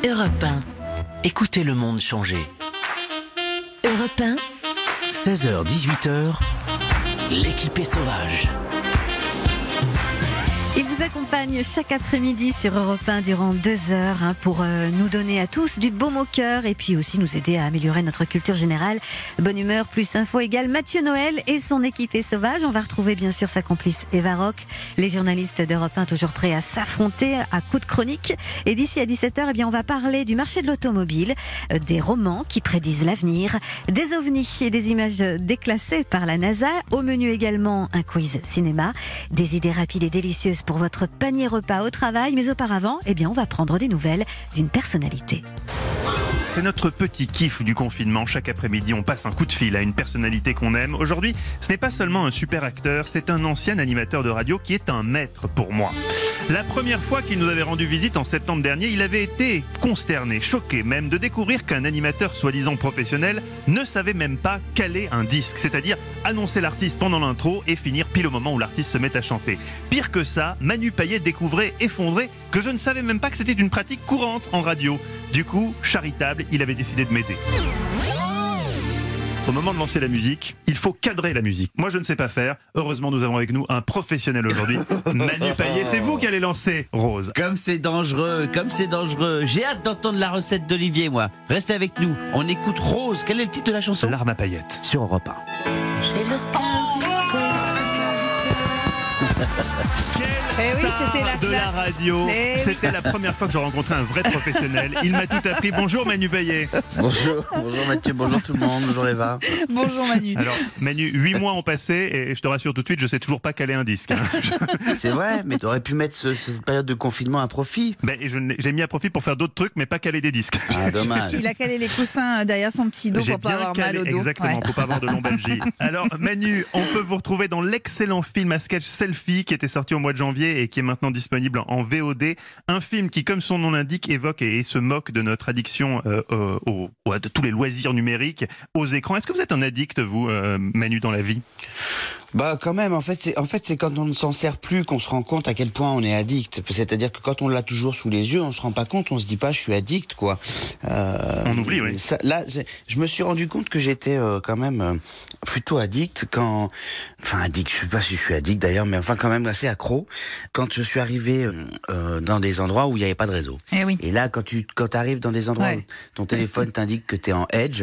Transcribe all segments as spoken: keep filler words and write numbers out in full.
Europe un. Écoutez le monde changer. Europe un. seize heures dix-huit heures. L'équipée sauvage. Il vous accompagne chaque après-midi sur Europe un durant deux heures hein, pour euh, nous donner à tous du baume au cœur et puis aussi nous aider à améliorer notre culture générale. Bonne humeur plus info égale Mathieu Noël et son équipée sauvage. On va retrouver bien sûr sa complice Eva Rock, les journalistes d'Europe un toujours prêts à s'affronter à coups de chronique. Et d'ici à dix-sept heures, eh bien, on va parler du marché de l'automobile, euh, des romans qui prédisent l'avenir, des ovnis et des images déclassées par la NASA. Au menu également un quiz cinéma, des idées rapides et délicieuses pour votre panier repas au travail, mais auparavant, eh bien, on va prendre des nouvelles d'une personnalité. C'est notre petit kiff du confinement. Chaque après-midi, on passe un coup de fil à une personnalité qu'on aime. Aujourd'hui, ce n'est pas seulement un super acteur, c'est un ancien animateur de radio qui est un maître pour moi. La première fois qu'il nous avait rendu visite en septembre dernier, il avait été consterné, choqué même de découvrir qu'un animateur soi-disant professionnel ne savait même pas caler un disque, c'est-à-dire annoncer l'artiste pendant l'intro et finir pile au moment où l'artiste se met à chanter. Pire que ça, Manu Payet découvrait, effondré, que je ne savais même pas que c'était une pratique courante en radio. Du coup, charitable, il avait décidé de m'aider. Au moment de lancer la musique, il faut cadrer la musique. Moi, je ne sais pas faire. Heureusement, nous avons avec nous un professionnel aujourd'hui. Manu Payet, c'est vous qui allez lancer Rose. Comme c'est dangereux, comme c'est dangereux. J'ai hâte d'entendre la recette d'Olivier, moi. Restez avec nous. On écoute Rose. Quel est le titre de la chanson ? L'arme à paillettes. Sur Europe un. J'ai le cœur Eh oui, c'était la de la radio. Eh c'était oui. La première fois que je rencontrais un vrai professionnel. Il m'a tout appris. Bonjour Manu Payet. Bonjour, bonjour Mathieu, bonjour tout le monde, bonjour Eva. Bonjour Manu. Alors Manu, huit mois ont passé et je te rassure tout de suite, je sais toujours pas caler un disque. Hein. C'est vrai, mais tu aurais pu mettre ce, cette période de confinement à profit. Ben, je l'ai mis à profit pour faire d'autres trucs, mais pas caler des disques. Ah, dommage. Il a calé les coussins derrière son petit dos J'ai pour pas bien avoir calé, mal au dos. Exactement, Ouais. pour pas avoir de lombalgie. Alors Manu, on peut vous retrouver dans l'excellent film à sketch Selfie qui était sorti au mois de janvier et qui est maintenant disponible en V O D. Un film qui, comme son nom l'indique, évoque et, et se moque de notre addiction euh, euh, au, au, de tous les loisirs numériques aux écrans. Est-ce que vous êtes un addict, vous, euh, Manu, dans la vie ? Bah quand même, en fait, c'est en fait c'est quand on ne s'en sert plus qu'on se rend compte à quel point on est addict. C'est-à-dire que quand on l'a toujours sous les yeux, on se rend pas compte, on se dit pas je suis addict quoi. Euh, on oublie, oui. Ça, là, je me suis rendu compte que j'étais euh, quand même euh, plutôt addict quand, enfin addict, je sais pas si je suis addict d'ailleurs, mais enfin quand même assez accro quand je suis arrivé euh, dans des endroits où il y avait pas de réseau. Eh oui. Et là, quand tu quand arrives dans des endroits Ouais. où ton téléphone t'indique que t'es en edge,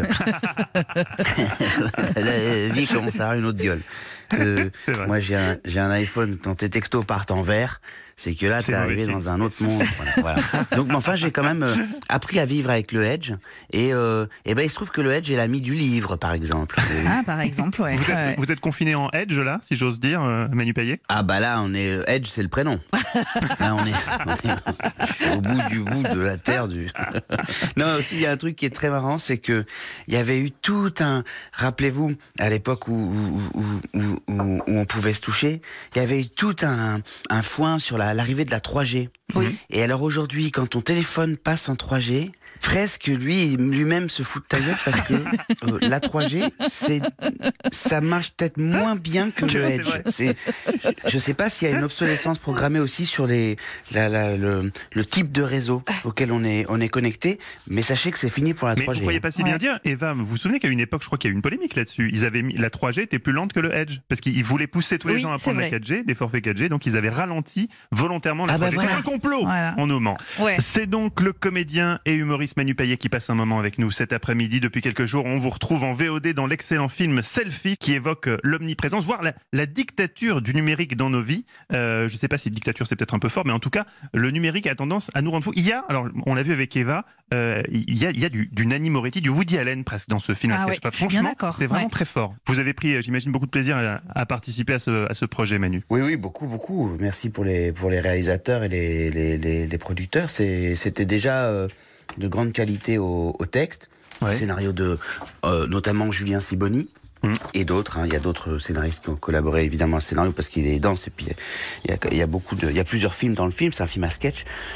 la vie commence à avoir une autre gueule. Euh, moi j'ai un, j'ai un iPhone, quand tes textos partent en vert, c'est que là C'est t'es arrivé mauvais dans un autre monde. Voilà, voilà. Donc mais enfin j'ai quand même euh, appris à vivre avec le Edge et, euh, et ben il se trouve que le Edge est l'ami du livre par exemple. Ah, par exemple, ouais. Vous êtes, ouais. vous êtes confiné en Edge là, si j'ose dire, euh, Manu Payet ? Ah bah là on est Edge, c'est le prénom. Là on est, on est au bout du bout de la terre du. Non aussi il y a un truc qui est très marrant, c'est que il y avait eu tout un, rappelez-vous à l'époque où où, où, où, où où on pouvait se toucher, il y avait eu tout un, un foin sur la, l'arrivée de la trois G. Oui. Et alors aujourd'hui, quand ton téléphone passe en trois G, presque lui, lui-même se fout de ta gueule parce que euh, la trois G, c'est, ça marche peut-être moins bien que le Edge. C'est, je sais pas s'il y a une obsolescence programmée aussi sur les, la, la, le, le type de réseau auquel on est, on est connecté, mais sachez que c'est fini pour la Mais trois G. vous croyez pas si bien Ouais. dire, Eva, vous vous souvenez qu'à une époque, je crois qu'il y a eu une polémique là-dessus. Ils avaient mis, la trois G était plus lente que le Edge parce qu'ils voulaient pousser tous les Oui, gens à c'est prendre la vrai. quatre G, des forfaits quatre G, donc ils avaient ralenti volontairement la Ah bah trois G. voilà. C'est un complot, Voilà. on nous ment. Ouais. C'est donc le comédien et humoriste Manu Payet qui passe un moment avec nous cet après-midi. Depuis quelques jours, on vous retrouve en V O D dans l'excellent film Selfie qui évoque l'omniprésence, voire la, la dictature du numérique dans nos vies. Euh, je ne sais pas si dictature c'est peut-être un peu fort, mais en tout cas, le numérique a tendance à nous rendre fous. Il y a, alors on l'a vu avec Eva, euh, il y a, il y a du, du Nanny Moretti, du Woody Allen presque dans ce film. Ah ouais, je suis bien Franchement, d'accord. c'est vraiment Ouais. très fort. Vous avez pris, j'imagine, beaucoup de plaisir à, à participer à ce, à ce projet, Manu. Oui, oui, beaucoup, beaucoup. Merci pour les, pour les réalisateurs et les, les, les, les producteurs. C'est, c'était déjà euh, de grande qualité au, au texte. Ouais. Le scénario de euh, notamment Julien Siboni. Mmh. Et d'autres, hein. Il y a d'autres scénaristes qui ont collaboré évidemment au scénario parce qu'il est dense et puis il y a, il y a beaucoup de, il y a plusieurs films dans le film, c'est un film à sketch.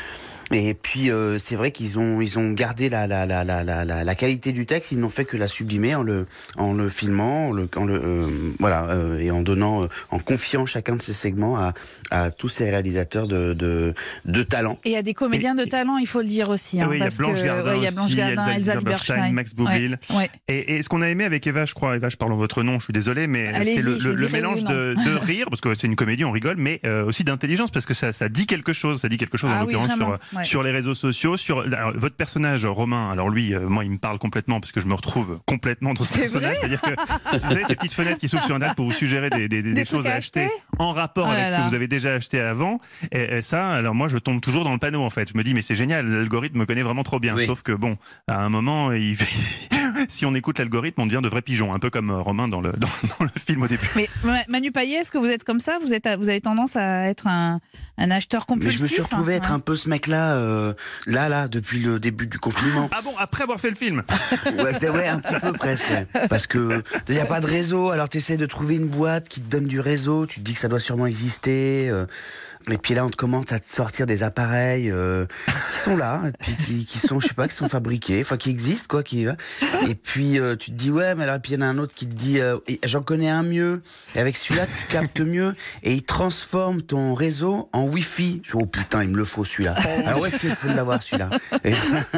Et puis euh, c'est vrai qu'ils ont ils ont gardé la la la la la la qualité du texte, ils n'ont fait que la sublimer en le en le filmant, en le, en le euh, voilà euh, et en donnant euh, en confiant chacun de ces segments à à tous ces réalisateurs de de de talent. Et il y a des comédiens et, de talent, il faut le dire aussi. Hein, oui, parce il y a Blanche que, Gardin, ouais, il y a Blanche aussi, Gardin, Elsa, Elsa Lieberstein, Max Boublil. Ouais, ouais. Et, et ce qu'on a aimé avec Eva, je crois, Eva, je parle en votre nom, je suis désolé, mais Allez-y, c'est le, je le, le dirai mélange oui, de, de rire, parce que c'est une comédie, on rigole, mais euh, aussi d'intelligence, parce que ça, ça dit quelque chose, ça dit quelque chose Ah en oui, l'occurrence vraiment, sur, ouais. sur les réseaux sociaux, sur alors, votre personnage Romain. Alors lui, euh, moi, il me parle complètement parce que je me retrouve complètement dans ce C'est personnage. C'est-à-dire que vous savez ces petites fenêtres qui s'ouvrent sur Internet pour vous suggérer des, des, des, des choses à acheter, acheter en rapport oh avec là ce que vous avez déjà acheté avant. Et, et ça, alors moi, je tombe toujours dans le panneau en fait. Je me dis mais c'est génial, l'algorithme me connaît vraiment trop bien. Oui. Sauf que bon, à un moment, il... si on écoute l'algorithme, on devient de vrais pigeons, un peu comme Romain dans le dans, dans le film au début. Mais Manu Payet, est-ce que vous êtes comme ça? Vous êtes, vous avez tendance à être un, un acheteur compulsif? Mais je me suis retrouvé hein, être ouais. un peu ce mec-là, euh, là, là, depuis le début du confinement. Ah bon, après avoir fait le film? Ouais, ouais, un petit peu presque. Ouais. Parce que il n'y a pas de réseau, alors tu essaies de trouver une boîte qui te donne du réseau, tu te dis que ça doit sûrement exister. Euh, et puis là, on te commence à te sortir des appareils euh, qui sont là, et puis qui, qui sont, je sais pas, qui sont fabriqués, enfin qui existent quoi. Qui, et puis euh, tu te dis ouais, mais alors puis il y en a un autre qui te dit euh, j'en connais un mieux. Et avec celui-là, tu captes mieux et il transforme ton réseau en Wi-Fi. Je dis, oh putain, il me le faut celui-là. Alors où est-ce que je peux l'avoir celui-là? Et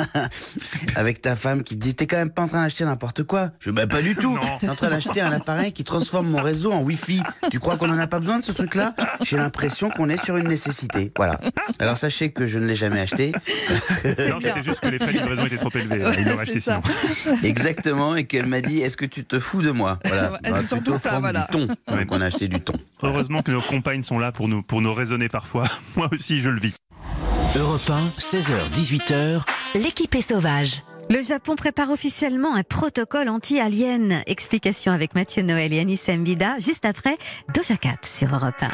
avec ta femme qui te dit t'es quand même pas en train d'acheter n'importe quoi. Je dis bah pas du tout. T'es en train d'acheter un appareil qui transforme mon réseau en Wi-Fi. Tu crois qu'on en a pas besoin de ce truc-là? J'ai l'impression qu'on est sur une nécessité. Voilà. Alors sachez que je ne l'ai jamais acheté. Non, c'était juste que les frais de livraison étaient trop élevés. Ouais, il l'aurait acheté sinon. Exactement, et qu'elle m'a dit est-ce que tu te fous de moi? Voilà. C'est On va surtout plutôt ça, prendre voilà. du thon. Donc on a acheté du thon. Heureusement que nos compagnes sont là pour nous, pour nous raisonner parfois. Moi aussi, je le vis. Europe un, seize heures dix-huit heures. L'équipe est sauvage. Le Japon prépare officiellement un protocole anti-alien. Explication avec Mathieu Noël et Anissa Mbida, juste après Doja Cat sur Europe un.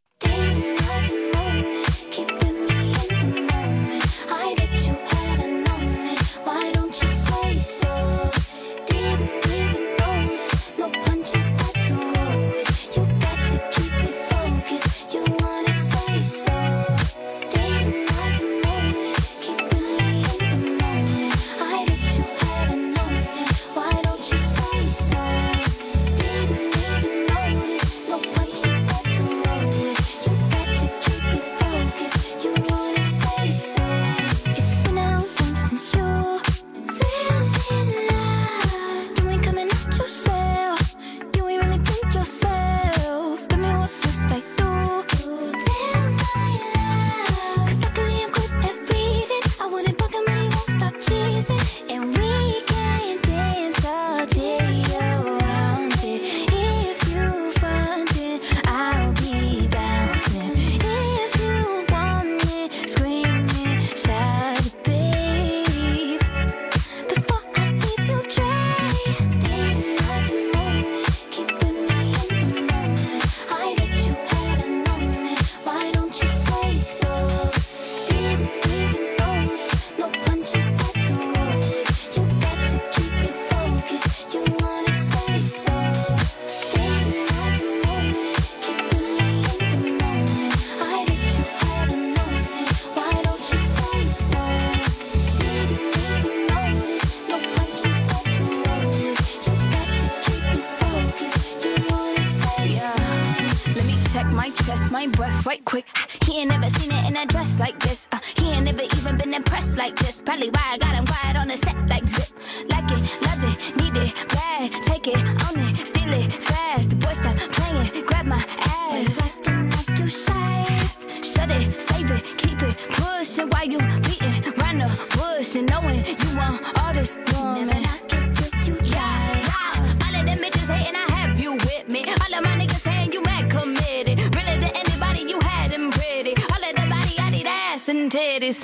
My breath right quick. He ain't never seen it in a dress like this. Uh, he ain't never even been impressed like this. Probably why I got him quiet on the set like zip. Like it, love it, need it, bad. Take it, own it, steal it, fast. The boy stop playing, grab my ass. Acting like you shy. Shut it, save it, keep it, pushing while you beating round the bush and knowing you want all this woman. Never knock it till you try. Yeah. All of them bitches hating, I have you with me. All of my niggas saying you mad committed. Really to anybody, you had them pretty. All of the body, I need ass and titties.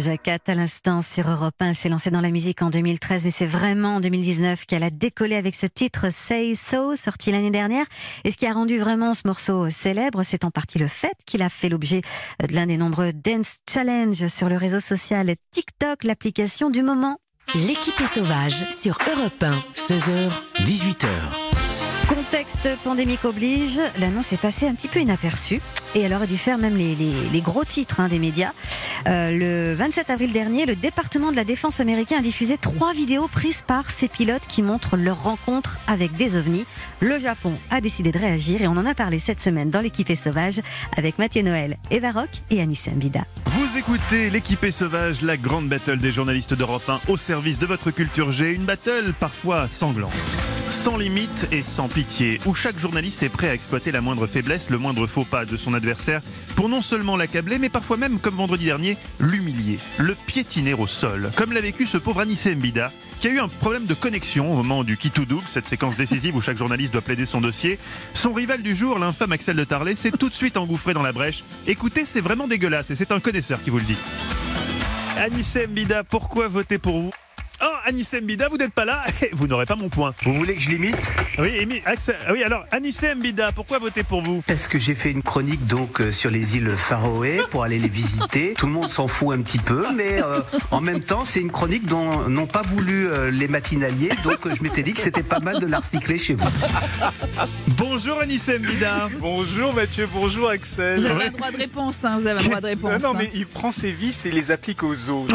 Doja Cat à l'instant sur Europe un. Elle s'est lancée dans la musique en deux mille treize, mais c'est vraiment en deux mille dix-neuf qu'elle a décollé avec ce titre Say So, sorti l'année dernière. Et ce qui a rendu vraiment ce morceau célèbre, c'est en partie le fait qu'il a fait l'objet de l'un des nombreux Dance Challenge sur le réseau social TikTok, l'application du moment. L'équipée sauvage sur Europe un. seize heures, dix-huit heures. Contexte pandémique oblige, l'annonce est passée un petit peu inaperçue et elle aurait dû faire même les, les, les gros titres hein, des médias. Euh, le vingt-sept avril dernier, le département de la défense américain a diffusé trois vidéos prises par ces pilotes qui montrent leur rencontre avec des ovnis. Le Japon a décidé de réagir et on en a parlé cette semaine dans l'équipée sauvage avec Mathieu Noël, Eva Rock et Anissa Mbida. Vous écoutez l'équipée sauvage, la grande battle des journalistes d'Europe un au service de votre culture G. Une battle parfois sanglante, sans limite et sans pitié, où chaque journaliste est prêt à exploiter la moindre faiblesse, le moindre faux pas de son adversaire pour non seulement l'accabler, mais parfois même, comme vendredi dernier, l'humilier, le piétiner au sol. Comme l'a vécu ce pauvre Anissa Mbida, qui a eu un problème de connexion au moment du qui tout double, cette séquence décisive où chaque journaliste doit plaider son dossier. Son rival du jour, l'infâme Axel de Tarlet, s'est tout de suite engouffré dans la brèche. Écoutez, c'est vraiment dégueulasse et c'est un connaisseur qui vous le dit. Anissa Mbida, pourquoi voter pour vous ? Oh, Anissa Mbida, vous n'êtes pas là, vous n'aurez pas mon point. Vous voulez que je l'imite ? Oui, Amy, Axel, oui, alors, Anissa Mbida, pourquoi voter pour vous ? Parce que j'ai fait une chronique donc euh, sur les îles Faroé pour aller les visiter. Tout le monde s'en fout un petit peu, mais euh, en même temps, c'est une chronique dont n'ont pas voulu euh, les matinaliers, donc euh, je m'étais dit que c'était pas mal de la recycler chez vous. Bonjour Anissa Mbida. Bonjour Mathieu, bonjour Axel. Vous avez un droit de réponse, hein, vous avez un droit de réponse. Non, non, hein. mais il prend ses vis et les applique aux autres.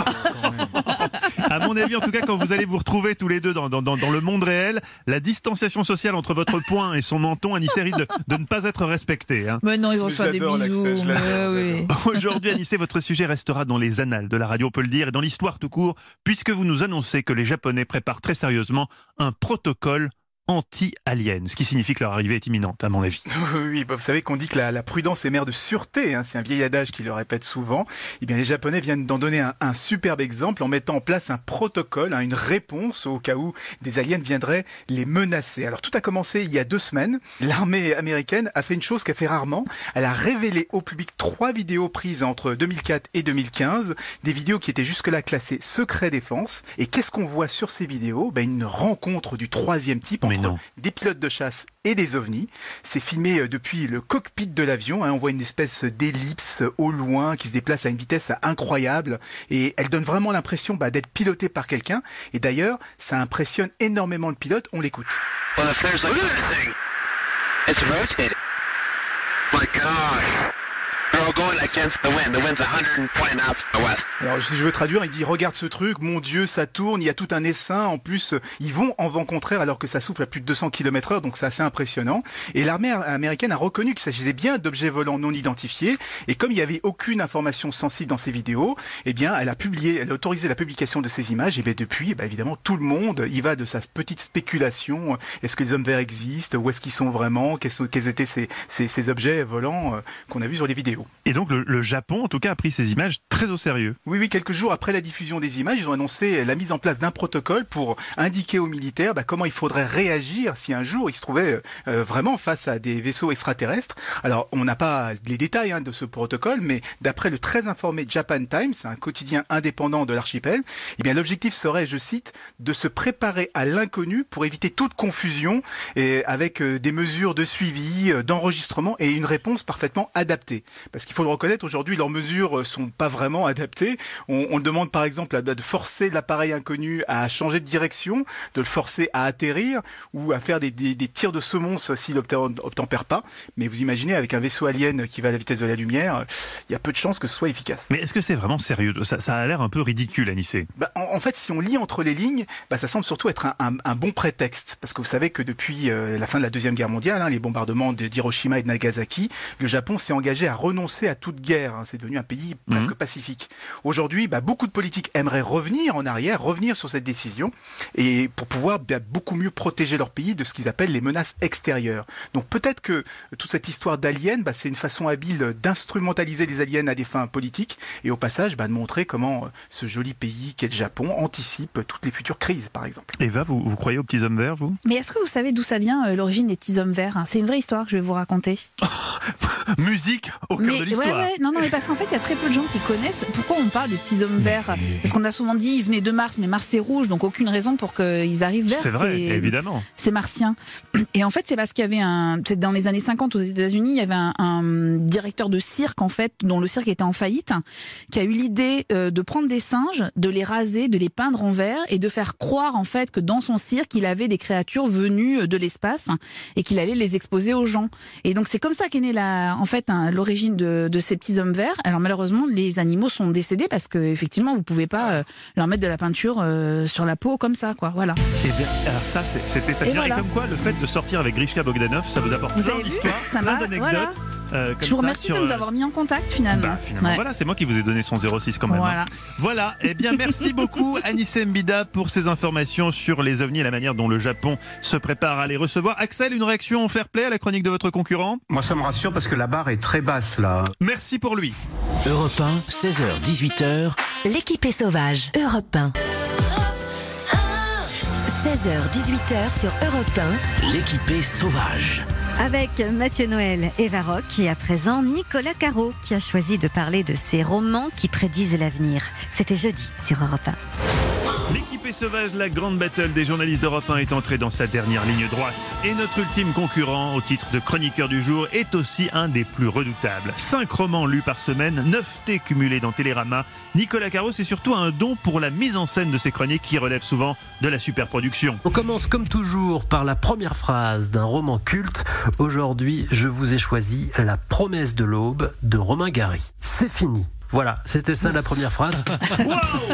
À mon avis, en tout cas, quand vous allez vous retrouver tous les deux dans, dans, dans le monde réel, la distanciation sociale entre votre poing et son menton, Anissa risque de, de ne pas être respectée. Hein. Mais non, ils vont se faire des J'adore bisous. l'Axel, je l'adore, Mais oui. Aujourd'hui, Anissa, votre sujet restera dans les annales de la radio, on peut le dire, et dans l'histoire tout court, puisque vous nous annoncez que les Japonais préparent très sérieusement un protocole anti-alien, ce qui signifie que leur arrivée est imminente, à mon avis. Oui, bah, vous savez qu'on dit que la, la prudence est mère de sûreté, hein, c'est un vieil adage qui le répète souvent. Eh bien, les Japonais viennent d'en donner un, un superbe exemple en mettant en place un protocole, hein, une réponse au cas où des aliens viendraient les menacer. Alors, tout a commencé il y a deux semaines. L'armée américaine a fait une chose qu'elle fait rarement. Elle a révélé au public trois vidéos prises entre deux mille quatre et deux mille quinze, des vidéos qui étaient jusque-là classées secret défense. Et qu'est-ce qu'on voit sur ces vidéos ? Ben, une rencontre du troisième type entre non. des pilotes de chasse et des ovnis. C'est filmé depuis le cockpit de l'avion. Hein. On voit une espèce d'ellipse au loin qui se déplace à une vitesse incroyable et elle donne vraiment l'impression bah, d'être pilotée par quelqu'un. Et d'ailleurs, ça impressionne énormément le pilote. On l'écoute. Well, if there's like it's rotating. My gosh. They're all going against the wind. The wind's one hundred twenty knots to the west. Alors, si je veux traduire, il dit, regarde ce truc, mon Dieu, ça tourne, il y a tout un essaim. En plus, ils vont en vent contraire alors que ça souffle à plus de deux cents kilomètres heure, donc c'est assez impressionnant. Et l'armée américaine a reconnu qu'il s'agissait bien d'objets volants non identifiés. Et comme il n'y avait aucune information sensible dans ces vidéos, eh bien, elle a publié, elle a autorisé la publication de ces images. Et bien, depuis, bah, évidemment, tout le monde y va de sa petite spéculation. Est-ce que les hommes verts existent? Où est-ce qu'ils sont vraiment? Quels, quels étaient ces, ces, ces objets volants euh, qu'on a vus sur les vidéos? Et donc le, le Japon, en tout cas, a pris ces images très au sérieux. Oui, oui, quelques jours après la diffusion des images, ils ont annoncé la mise en place d'un protocole pour indiquer aux militaires bah, comment il faudrait réagir si un jour ils se trouvaient euh, vraiment face à des vaisseaux extraterrestres. Alors, on n'a pas les détails hein, de ce protocole, mais d'après le très informé Japan Times, un quotidien indépendant de l'archipel, eh bien l'objectif serait, je cite, de se préparer à l'inconnu pour éviter toute confusion et avec euh, des mesures de suivi, euh, d'enregistrement et une réponse parfaitement adaptée. Parce qu'il faut le reconnaître, aujourd'hui, leurs mesures sont pas vraiment adaptées. On, on demande par exemple de forcer l'appareil inconnu à changer de direction, de le forcer à atterrir ou à faire des, des, des tirs de semonce s'il n'obtempère pas. Mais vous imaginez, avec un vaisseau alien qui va à la vitesse de la lumière, il y a peu de chances que ce soit efficace. Mais est-ce que c'est vraiment sérieux? ça, ça a l'air un peu ridicule, Anissa. Bah, en, en fait, si on lit entre les lignes, bah, ça semble surtout être un, un, un bon prétexte. Parce que vous savez que depuis euh, la fin de la Deuxième Guerre mondiale, hein, les bombardements d'Hiroshima et de Nagasaki, le Japon s'est engagé à renoncer à toute guerre. Hein. C'est devenu un pays presque mmh. pacifique. Aujourd'hui, bah, beaucoup de politiques aimeraient revenir en arrière, revenir sur cette décision, et pour pouvoir bah, beaucoup mieux protéger leur pays de ce qu'ils appellent les menaces extérieures. Donc peut-être que toute cette histoire d'aliens, bah, c'est une façon habile d'instrumentaliser les aliens à des fins politiques, et au passage bah, de montrer comment ce joli pays qu'est le Japon anticipe toutes les futures crises, par exemple. Eva, vous, vous croyez aux petits hommes verts, vous? Mais est-ce que vous savez d'où ça vient, euh, l'origine des petits hommes verts? C'est une vraie histoire que je vais vous raconter. Musique au non, cœur mais, de l'histoire. Ouais, ouais, non, non, mais parce qu'en fait, il y a très peu de gens qui connaissent. Pourquoi on parle des petits hommes verts? Parce qu'on a souvent dit ils venaient de Mars, mais Mars c'est rouge, donc aucune raison pour qu'ils arrivent vers. C'est vrai, évidemment. C'est martien. Et en fait, c'est parce qu'il y avait un. C'est dans les années cinquante aux États-Unis, il y avait un, un directeur de cirque, en fait, dont le cirque était en faillite, qui a eu l'idée euh, de prendre des singes, de les raser, de les peindre en vert et de faire croire, en fait, que dans son cirque, il avait des créatures venues de l'espace et qu'il allait les exposer aux gens. Et donc, c'est comme ça qu'est née la, en fait, hein, l'origine de, de ces petits hommes verts. Alors, malheureusement, les animaux sont décédés parce que, effectivement, vous pouvez pas euh, leur mettre de la peinture euh, sur la peau comme ça, quoi. Voilà. Et bien, alors ça, c'est, c'était fascinant. Et, voilà. Et comme quoi, le fait de sortir avec Grishka Bogdanov, ça vous apporte vous plein d'histoires, plein d'anecdotes. Voilà. Euh, Je vous remercie sur... de nous avoir mis en contact finalement. Bah, finalement ouais. Voilà, c'est moi qui vous ai donné son zéro six quand même. Voilà. Hein. Voilà. Eh bien, merci beaucoup Anissé Mbida pour ces informations sur les ovnis et la manière dont le Japon se prépare à les recevoir. Axel, une réaction fair play à la chronique de votre concurrent? Moi, ça me rassure parce que la barre est très basse là. Merci pour lui. Europe un, seize heures dix-huit heures. L'équipe est sauvage. Europe un. seize heures dix-huit heures sur Europe un. L'équipe est sauvage. Avec Mathieu Noël et Varrock et à présent Nicolas Caro qui a choisi de parler de ses romans qui prédisent l'avenir. C'était jeudi sur Europe un. L'équipe est sauvage, la grande battle des journalistes d'Europe un est entrée dans sa dernière ligne droite. Et notre ultime concurrent au titre de chroniqueur du jour est aussi un des plus redoutables. Cinq romans lus par semaine, neuf thés cumulés dans Télérama. Nicolas Caro, c'est surtout un don pour la mise en scène de ses chroniques qui relève souvent de la superproduction. On commence comme toujours par la première phrase d'un roman culte. Aujourd'hui, je vous ai choisi La promesse de l'aube de Romain Gary. C'est fini. Voilà, c'était ça la première phrase. Wow.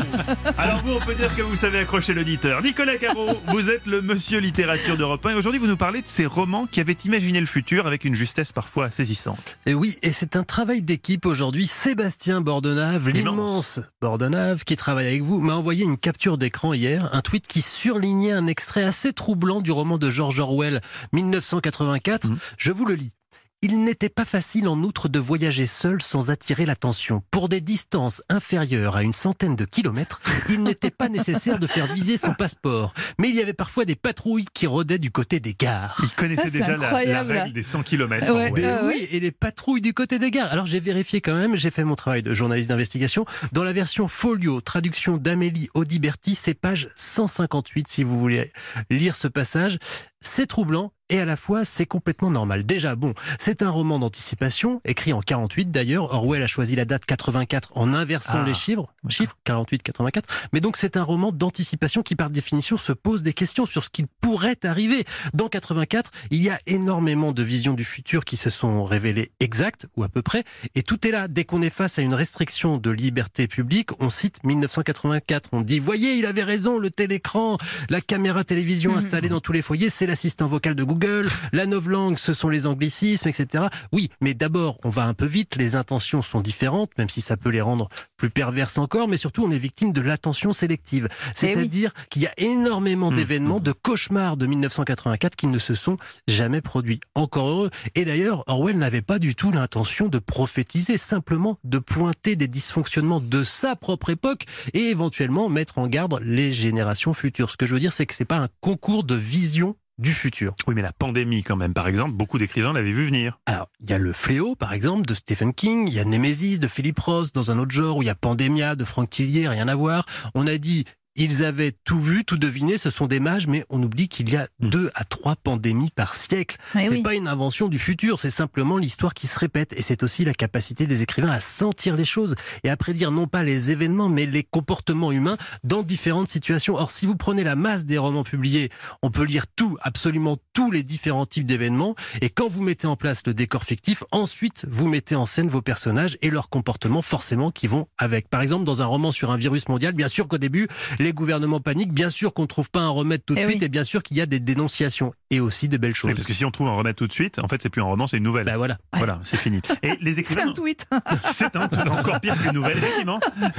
Alors vous, on peut dire que vous savez accrocher l'auditeur. Nicolas Caro, vous êtes le monsieur littérature d'Europe un et aujourd'hui vous nous parlez de ces romans qui avaient imaginé le futur avec une justesse parfois saisissante. Et oui, et c'est un travail d'équipe aujourd'hui. Sébastien Bordenave, l'immense Bordenave qui travaille avec vous, m'a envoyé une capture d'écran hier, un tweet qui surlignait un extrait assez troublant du roman de George Orwell, mille neuf cent quatre-vingt-quatre. Mmh. Je vous le lis. Il n'était pas facile en outre de voyager seul sans attirer l'attention. Pour des distances inférieures à une centaine de kilomètres, il n'était pas nécessaire de faire viser son passeport. Mais il y avait parfois des patrouilles qui rôdaient du côté des gares. Il connaissait ah, déjà la, la règle des cent kilomètres. Ouais, euh, oui, et les patrouilles du côté des gares. Alors j'ai vérifié quand même, j'ai fait mon travail de journaliste d'investigation. Dans la version folio, traduction d'Amélie Audiberti, c'est page cent cinquante-huit si vous voulez lire ce passage. C'est troublant et à la fois c'est complètement normal. Déjà, bon, c'est un roman d'anticipation, écrit en quarante-huit d'ailleurs. Orwell a choisi la date quatre-vingt-quatre en inversant ah, les chiffres, chiffres quarante-huit quatre-vingt-quatre. Mais donc c'est un roman d'anticipation qui par définition se pose des questions sur ce qu'il pourrait arriver. Dans quatre-vingt-quatre, il y a énormément de visions du futur qui se sont révélées exactes, ou à peu près, et tout est là. Dès qu'on est face à une restriction de liberté publique, on cite mille neuf cent quatre-vingt-quatre. On dit, voyez, il avait raison, le télécran, la caméra télévision installée dans tous les foyers, c'est l'assistant vocal de Google, la novlangue, ce sont les anglicismes, et cetera. Oui, mais d'abord, on va un peu vite, les intentions sont différentes, même si ça peut les rendre plus perverses encore, mais surtout, on est victime de l'attention sélective. C'est-à-dire oui. qu'il y a énormément mmh. d'événements, de cauchemars de mille neuf cent quatre-vingt-quatre qui ne se sont jamais produits. Encore heureux. Et d'ailleurs, Orwell n'avait pas du tout l'intention de prophétiser, simplement de pointer des dysfonctionnements de sa propre époque et éventuellement mettre en garde les générations futures. Ce que je veux dire, c'est que c'est pas un concours de vision du futur. Oui, mais la pandémie quand même, par exemple, beaucoup d'écrivains l'avaient vu venir. Alors, il y a Le Fléau, par exemple, de Stephen King, il y a Némésis de Philip Roth, dans un autre genre, où il y a Pandémia de Frank Tillier, rien à voir. On a dit... Ils avaient tout vu, tout deviné, ce sont des mages, mais on oublie qu'il y a deux à trois pandémies par siècle. Mais c'est oui. pas une invention du futur, c'est simplement l'histoire qui se répète. Et c'est aussi la capacité des écrivains à sentir les choses et à prédire non pas les événements, mais les comportements humains dans différentes situations. Or, si vous prenez la masse des romans publiés, on peut lire tout, absolument tous les différents types d'événements. Et quand vous mettez en place le décor fictif, ensuite, vous mettez en scène vos personnages et leurs comportements forcément qui vont avec. Par exemple, dans un roman sur un virus mondial, bien sûr qu'au début, les gouvernements paniquent, bien sûr qu'on ne trouve pas un remède tout de et suite, oui. et bien sûr qu'il y a des dénonciations et aussi de belles choses. Oui, parce que si on trouve un remède tout de suite, en fait, c'est plus un roman, c'est une nouvelle. Bah voilà, voilà, c'est fini. Et les écrivains, c'est un tweet. C'est un tweet, encore pire qu'une nouvelle, effectivement.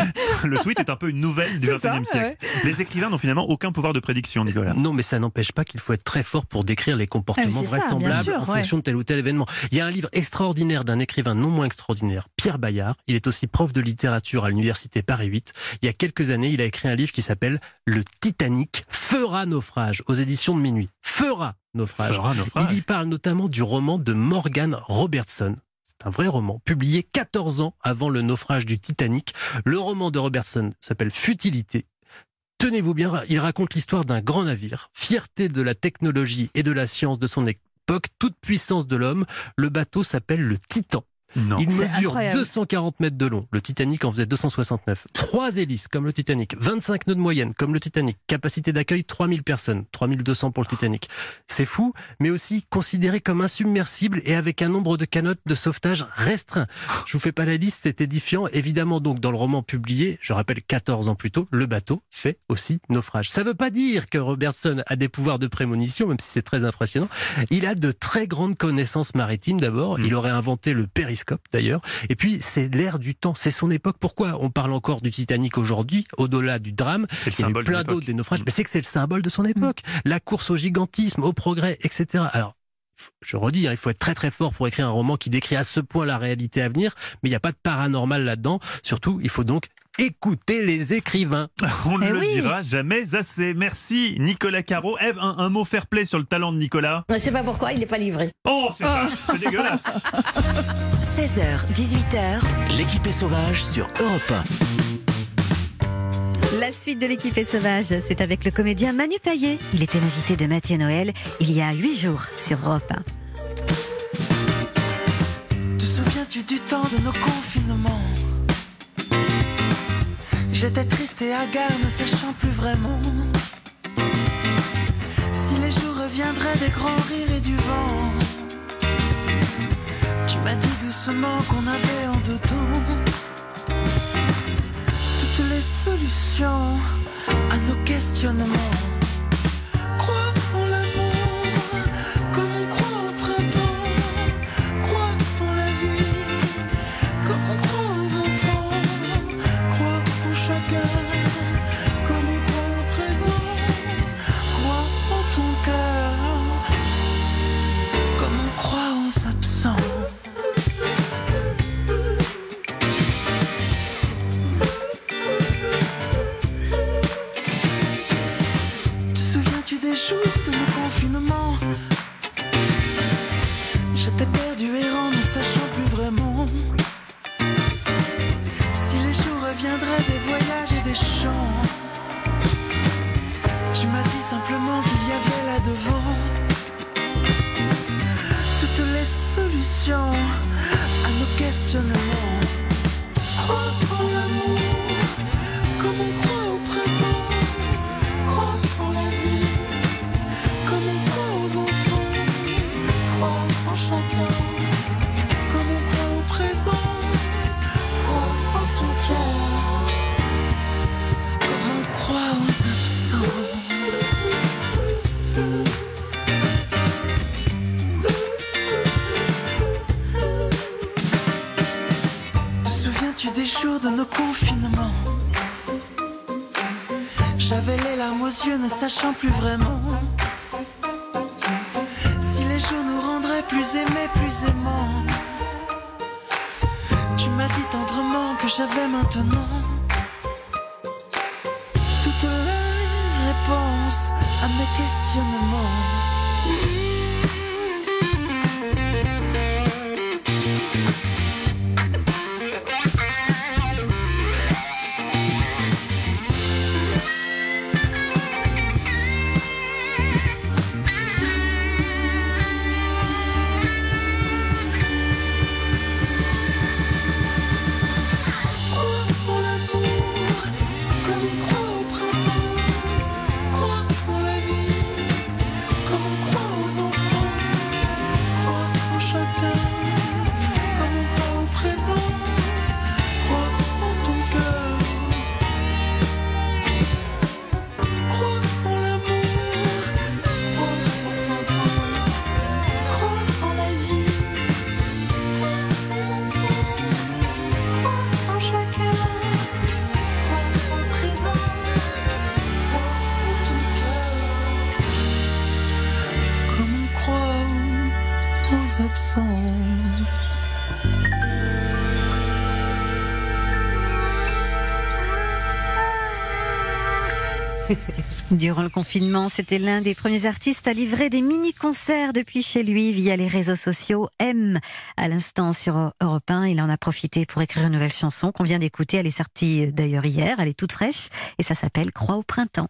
Le tweet est un peu une nouvelle du vingt et unième siècle. Ouais. Les écrivains n'ont finalement aucun pouvoir de prédiction, Nicolas. Non, mais ça n'empêche pas qu'il faut être très fort pour décrire les comportements ah, vraisemblables sûr, en ouais. fonction de tel ou tel événement. Il y a un livre extraordinaire d'un écrivain non moins extraordinaire, Pierre Bayard. Il est aussi prof de littérature à l'université Paris huit. Il y a quelques années, il a écrit un livre qui s'appelle Le Titanic fera naufrage aux éditions de Minuit. Fera naufrage. Fera naufrage. Il y parle notamment du roman de Morgan Robertson. C'est un vrai roman, publié quatorze ans avant le naufrage du Titanic. Le roman de Robertson s'appelle Futilité. Tenez-vous bien, il raconte l'histoire d'un grand navire, fierté de la technologie et de la science de son époque, toute puissance de l'homme. Le bateau s'appelle le Titan. Non. Il C'est mesure incroyable. deux cent quarante mètres de long. Le Titanic en faisait deux cent soixante-neuf. Trois hélices comme le Titanic. vingt-cinq nœuds de moyenne comme le Titanic. Capacité d'accueil trois mille personnes. trois mille deux cents pour le Titanic. C'est fou, mais aussi considéré comme insubmersible et avec un nombre de canottes de sauvetage restreint. Je vous fais pas la liste, c'est édifiant. Évidemment, donc, dans le roman publié, je rappelle quatorze ans plus tôt, le bateau fait aussi naufrage. Ça veut pas dire que Robertson a des pouvoirs de prémonition, même si c'est très impressionnant. Il a de très grandes connaissances maritimes d'abord. Il aurait inventé le périscope d'ailleurs. Et puis, c'est l'ère du temps, c'est son époque. Pourquoi on parle encore du Titanic aujourd'hui, au-delà du drame? C'est le Il y a eu symbole de plein l'époque. d'autres, des naufrages. Mais c'est que c'est le symbole de son époque. La course au gigantisme, au progrès, et cetera. Alors, je redis, hein, il faut être très très fort pour écrire un roman qui décrit à ce point la réalité à venir, mais il n'y a pas de paranormal là-dedans. Surtout, il faut donc écouter les écrivains. On ne Eh le oui. dira jamais assez. Merci Nicolas Caro. Ève, un, un mot fair play sur le talent de Nicolas. Je sais pas pourquoi, il n'est pas livré. Oh, c'est vache, c'est dégueulasse. seize heures, dix-huit heures, l'équipée sauvage sur Europe un. La suite de l'équipée sauvage, c'est avec le comédien Manu Payet. Il était l'invité de Mathieu Noël il y a huit jours sur Europe un. Te souviens-tu du temps de nos confinements? J'étais triste et hagard, ne sachant plus vraiment si les jours reviendraient des grands rires et du vent. Tu m'as dit doucement qu'on avait en dedans toutes les solutions à nos questionnements. Crois en l'amour comme on croit au printemps. Crois en la vie comme on croit aux enfants. Crois en chacun comme on croit au présent. Crois en ton cœur comme on croit aux absents. Te souviens-tu des jours de nos confinements? J'étais perdu errant, ne sachant plus vraiment si les jours reviendraient des voyages et des chants. Tu m'as dit simplement qu'il y avait là devant toutes les solutions à nos questionnements. Crois en l'amour comme on croit au printemps. Crois en la vie comme on croit aux enfants. Crois en chacun comme on croit au présent. Crois en ton cœur comme on croit aux absents. Te souviens-tu des jours de nos confinements? J'avais les larmes aux yeux, ne sachant plus vraiment si les jours nous rendraient plus aimés, plus aimants. Tu m'as dit tendrement que j'avais maintenant toutes les réponses à mes questionnements. Crois en l'amour comme on croit au printemps. Crois en la vie comme on croit aux enfants. Crois en chacun comme on croit au présent. Crois en ton cœur. Crois en l'amour. Crois au printemps. Crois en la vie. Crois aux enfants. Crois en chacun. Crois au présent. Crois en ton cœur. Comme on croit aux absents. Durant le confinement, c'était l'un des premiers artistes à livrer des mini-concerts depuis chez lui via les réseaux sociaux. M, à l'instant sur Europe un, il en a profité pour écrire une nouvelle chanson qu'on vient d'écouter. Elle est sortie d'ailleurs hier, elle est toute fraîche et ça s'appelle Croix au printemps.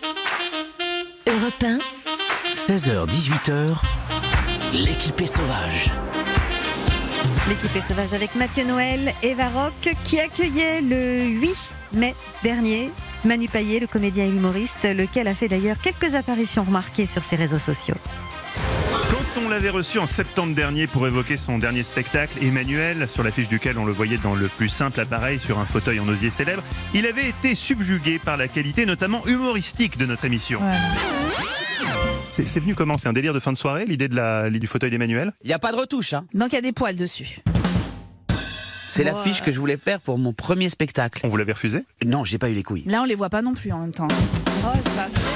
Europe un, seize heures dix-huit heures, l'équipée sauvage. L'équipée sauvage avec Mathieu Noël et Eva Rock qui accueillait le huit mai dernier Manu Payet, le comédien et humoriste, lequel a fait d'ailleurs quelques apparitions remarquées sur ses réseaux sociaux. Quand on l'avait reçu en septembre dernier pour évoquer son dernier spectacle, Emmanuel, sur l'affiche duquel on le voyait dans le plus simple appareil sur un fauteuil en osier célèbre, il avait été subjugué par la qualité notamment humoristique de notre émission. Ouais. C'est, c'est venu comment? C'est un délire de fin de soirée, l'idée de la, du fauteuil d'Emmanuel? Il n'y a pas de retouche. Hein. Donc il y a des poils dessus. C'est wow. l'affiche que je voulais faire pour mon premier spectacle. On vous l'avait refusé? Non, j'ai pas eu les couilles. Là, on les voit pas non plus en même temps. Oh, c'est pas vrai.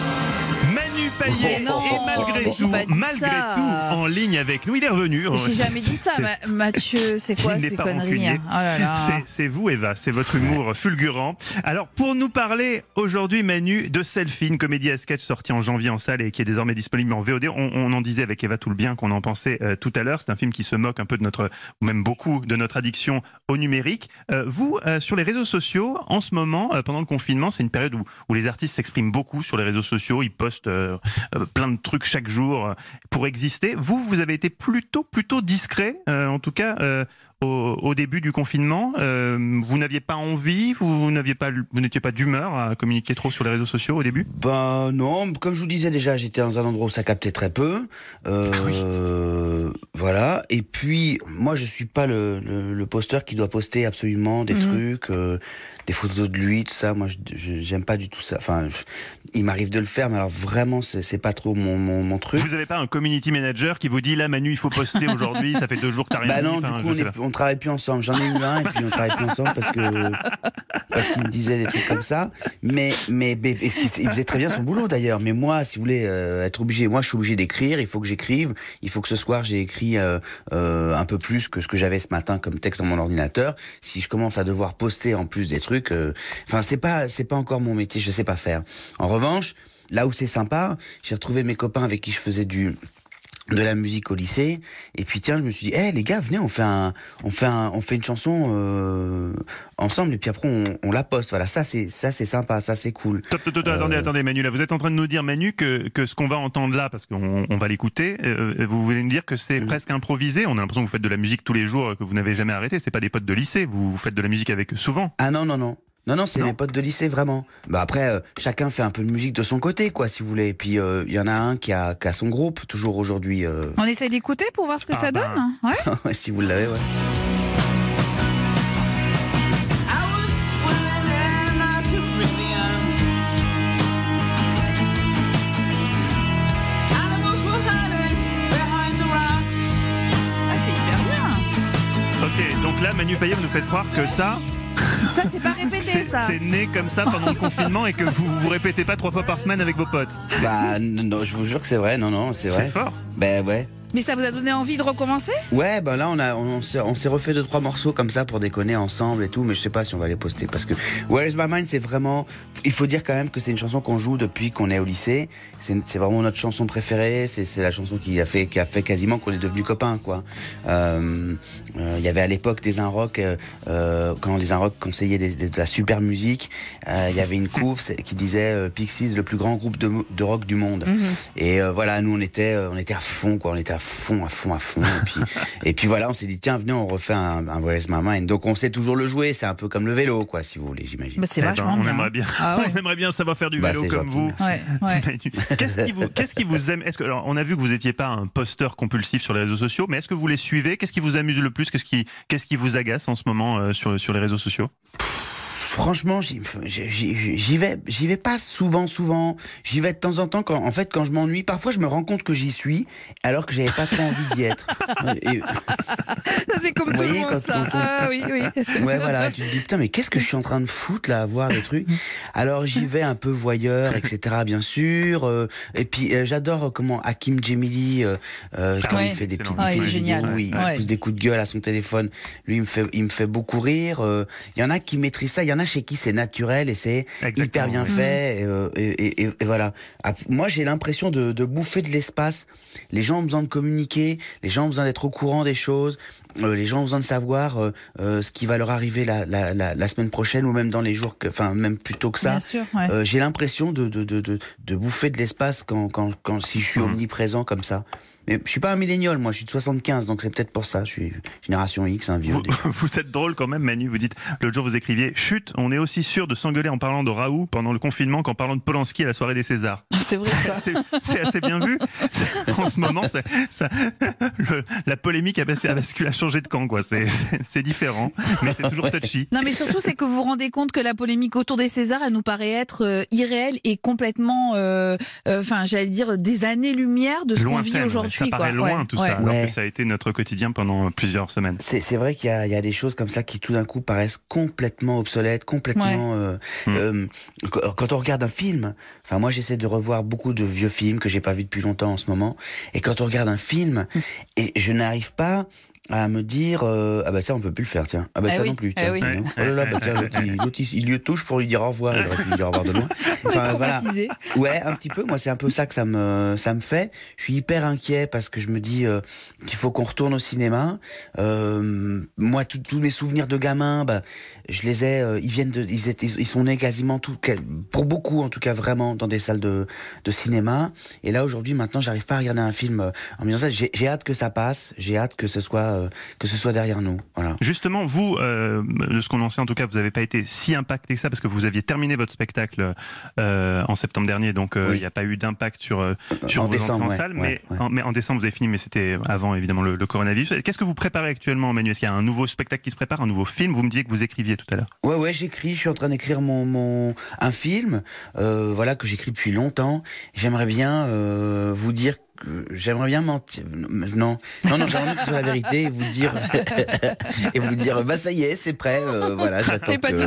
Manu Payet non, est malgré tout, malgré ça. tout, en ligne avec nous. Il est revenu. J'ai jamais dit ça, c'est... Mathieu. C'est quoi ces conneries hein? Oh là là. C'est, c'est vous, Eva. C'est votre humour fulgurant. Alors, pour nous parler aujourd'hui, Manu, de Selfie, une comédie à sketch sortie en janvier en salle et qui est désormais disponible en V O D. On, on en disait avec Eva tout le bien qu'on en pensait euh, tout à l'heure. C'est un film qui se moque un peu de notre, ou même beaucoup, de notre addiction au numérique. Euh, vous, euh, sur les réseaux sociaux, en ce moment, euh, pendant le confinement, c'est une période où, où les artistes s'expriment beaucoup sur les réseaux sociaux. Ils postent euh, euh, plein de trucs chaque jour euh, pour exister. Vous, vous avez été plutôt, plutôt discret, euh, en tout cas euh, au, au début du confinement. Euh, vous n'aviez pas envie, vous n'aviez pas, vous n'étiez pas d'humeur à communiquer trop sur les réseaux sociaux au début? Ben non, comme je vous disais déjà, j'étais dans un endroit où ça captait très peu. Euh, ah oui. Voilà. Et puis, moi, je suis pas le, le, le posteur qui doit poster absolument des mmh. trucs. Euh, des photos de lui, tout ça, moi je, je, j'aime pas du tout ça. Enfin, je, il m'arrive de le faire, mais alors vraiment c'est, c'est pas trop mon, mon, mon truc. Vous avez pas un community manager qui vous dit là Manu il faut poster aujourd'hui, ça fait deux jours que t'as rien bah dit. non, du coup on, est, on travaille plus ensemble. J'en ai eu un et puis on travaille plus ensemble parce que parce qu'il me disait des trucs comme ça. Mais mais, mais il faisait très bien son boulot d'ailleurs. Mais moi, si vous voulez euh, être obligé, moi je suis obligé d'écrire. Il faut que j'écrive. Il faut que ce soir j'ai écrit euh, euh, un peu plus que ce que j'avais ce matin comme texte dans mon ordinateur. Si je commence à devoir poster en plus des trucs. Enfin, euh, c'est pas, c'est pas encore mon métier, je sais pas faire. En revanche, là où c'est sympa, j'ai retrouvé mes copains avec qui je faisais du de la musique au lycée, et puis tiens, je me suis dit, hé hey, les gars, venez, on fait un, on fait un, on fait une chanson euh, ensemble, et puis après on, on la poste. Voilà, ça c'est, ça c'est sympa, ça c'est cool. Top, top, top, euh... Attendez, attendez, Manu, là, vous êtes en train de nous dire, Manu, que que ce qu'on va entendre là, parce qu'on on va l'écouter, euh, vous voulez nous dire que c'est mmh. presque improvisé. On a l'impression que vous faites de la musique tous les jours, que vous n'avez jamais arrêté. C'est pas des potes de lycée, vous, vous faites de la musique avec eux souvent. Ah non, non, non. Non, non, c'est non. mes potes de lycée, vraiment. Bah après, euh, chacun fait un peu de musique de son côté, quoi, si vous voulez. Et puis, il euh, y en a un qui a, qui a son groupe, toujours aujourd'hui. Euh... On essaye d'écouter pour voir ce que ah ça bah. donne. Ouais. Ouais, si vous l'avez, ouais. Ah, c'est hyper bien. Ok, donc là, Manu Payet, vous nous faites croire que ça... Ça, c'est pas répété, c'est, ça. C'est né comme ça pendant le confinement et que vous vous répétez pas trois fois par semaine avec vos potes. Bah, non, je vous jure que c'est vrai. Non, non, c'est vrai. C'est fort. Ben ouais. Mais ça vous a donné envie de recommencer? Ouais, ben là on a on s'est, on s'est refait deux trois morceaux comme ça pour déconner ensemble et tout, mais je sais pas si on va les poster parce que Where Is My Mind, c'est vraiment, il faut dire quand même que c'est une chanson qu'on joue depuis qu'on est au lycée. C'est, c'est vraiment notre chanson préférée. C'est, c'est la chanson qui a fait qui a fait quasiment qu'on est devenus copains, quoi. Il euh, euh, y avait à l'époque des un rock euh, quand les un rock conseillaient des, des, de la super musique. Il euh, y avait une couve qui disait euh, Pixies, le plus grand groupe de, de rock du monde. Mm-hmm. Et euh, voilà, nous on était on était à fond, quoi. On était à fond, à fond, à fond. Et puis, et puis voilà, on s'est dit, tiens, venez, on refait un, un Where Is My Mind. Donc on sait toujours le jouer, c'est un peu comme le vélo, quoi, si vous voulez, j'imagine. Bah, c'est vachement on bien. Aimerait bien, ah ouais. on aimerait bien savoir faire du vélo bah, comme gentil, vous. Ouais, ouais. Qu'est-ce qui vous, qu'est-ce qui vous aime? Est-ce que, alors, on a vu que vous n'étiez pas un posteur compulsif sur les réseaux sociaux, mais est-ce que vous les suivez? Qu'est-ce qui vous amuse le plus? Qu'est-ce qui, qu'est-ce qui vous agace en ce moment euh, sur, sur les réseaux sociaux? Franchement, j'y, j'y, j'y vais, j'y vais pas souvent, souvent. J'y vais de temps en temps. Quand, en fait, quand je m'ennuie, parfois, je me rends compte que j'y suis, alors que j'avais pas trop envie d'y être. Et, ça c'est comme tout le monde, quand, ça. Quand on, ah oui, oui. Ouais, voilà. Tu te dis putain, mais qu'est-ce que je suis en train de foutre là, à voir des trucs. Alors j'y vais un peu voyeur, et cetera. Bien sûr. Euh, et puis euh, j'adore comment Hakim Djemili, euh, euh, quand ouais, il fait des petites ouais, vidéos où il ouais. pousse des coups de gueule à son téléphone. Lui, il me fait, il me fait beaucoup rire. Il euh, y en a qui maîtrisent ça. Il y en a a chez qui c'est naturel et c'est Exactement, hyper bien oui. fait. Et, euh, et, et, et voilà. Moi, j'ai l'impression de, de bouffer de l'espace. Les gens ont besoin de communiquer, les gens ont besoin d'être au courant des choses. Euh, les gens ont besoin de savoir euh, euh, ce qui va leur arriver la, la, la, la semaine prochaine ou même dans les jours, que, enfin même plus tôt que ça. Bien sûr, ouais. euh, j'ai l'impression de, de, de, de, de bouffer de l'espace quand, quand, quand si je suis mmh. omniprésent comme ça. Mais je suis pas un millénial, moi je suis de soixante-quinze, donc c'est peut-être pour ça, je suis génération X, un vieux. Vous, vous êtes drôle quand même, Manu, vous dites, l'autre jour vous écriviez, chut, on est aussi sûr de s'engueuler en parlant de Raoult pendant le confinement qu'en parlant de Polanski à la soirée des Césars. C'est vrai ça. C'est, c'est assez bien vu. C'est, en ce moment, c'est, ça, le, la polémique a, passé, a, basculé, a changé de camp, quoi. C'est, c'est, c'est différent, mais c'est toujours touchy. Non mais surtout c'est que vous vous rendez compte que la polémique autour des Césars, elle nous paraît être euh, irréelle et complètement, enfin euh, euh, j'allais dire, des années-lumière de ce qu'on vit aujourd'hui. Ça paraît quoi. loin ouais. tout ouais. ça, alors ouais. que ça a été notre quotidien pendant plusieurs semaines. C'est, c'est vrai qu'il y a, il y a des choses comme ça qui tout d'un coup paraissent complètement obsolètes, complètement... Ouais. Euh, mmh. euh, quand on regarde un film, enfin moi j'essaie de revoir beaucoup de vieux films que j'ai pas vus depuis longtemps en ce moment, et quand on regarde un film, mmh. et je n'arrive pas... à me dire euh, ah bah ça on peut plus le faire tiens ah bah eh ça oui, non plus tiens eh oui. non. Oh là là bah tiens l'autre, il, l'autre, il, il lui touche pour lui dire au revoir il aurait pu lui dire au revoir de loin enfin voilà ouais un petit peu moi c'est un peu ça que ça me ça me fait je suis hyper inquiet parce que je me dis euh, qu'il faut qu'on retourne au cinéma euh, moi tous mes souvenirs de gamin bah je les ai euh, ils viennent de ils étaient ils sont nés quasiment tout pour beaucoup en tout cas vraiment dans des salles de de cinéma et là aujourd'hui maintenant j'arrive pas à regarder un film en me disant ça j'ai, j'ai hâte que ça passe j'ai hâte que ce soit que ce soit derrière nous. Voilà. Justement, vous, euh, de ce qu'on en sait en tout cas, vous n'avez pas été si impacté que ça parce que vous aviez terminé votre spectacle euh, en septembre dernier, donc il euh, n'y oui. a pas eu d'impact sur, sur en vos décembre, entrées en ouais, salle, ouais, mais, ouais. En, mais en décembre vous avez fini, mais c'était avant évidemment le, le coronavirus. Qu'est-ce que vous préparez actuellement, Manu? Est-ce qu'il y a un nouveau spectacle qui se prépare, un nouveau film? Vous me disiez que vous écriviez tout à l'heure. Ouais, ouais, j'écris, je suis en train d'écrire mon, mon, un film, euh, voilà, que j'écris depuis longtemps. J'aimerais bien euh, vous dire J'aimerais bien mentir. Non, non, non, j'aimerais bien que ce soit la vérité et vous dire et vous dire bah ça y est, c'est prêt. Euh, voilà, j'attends. Et pas que... du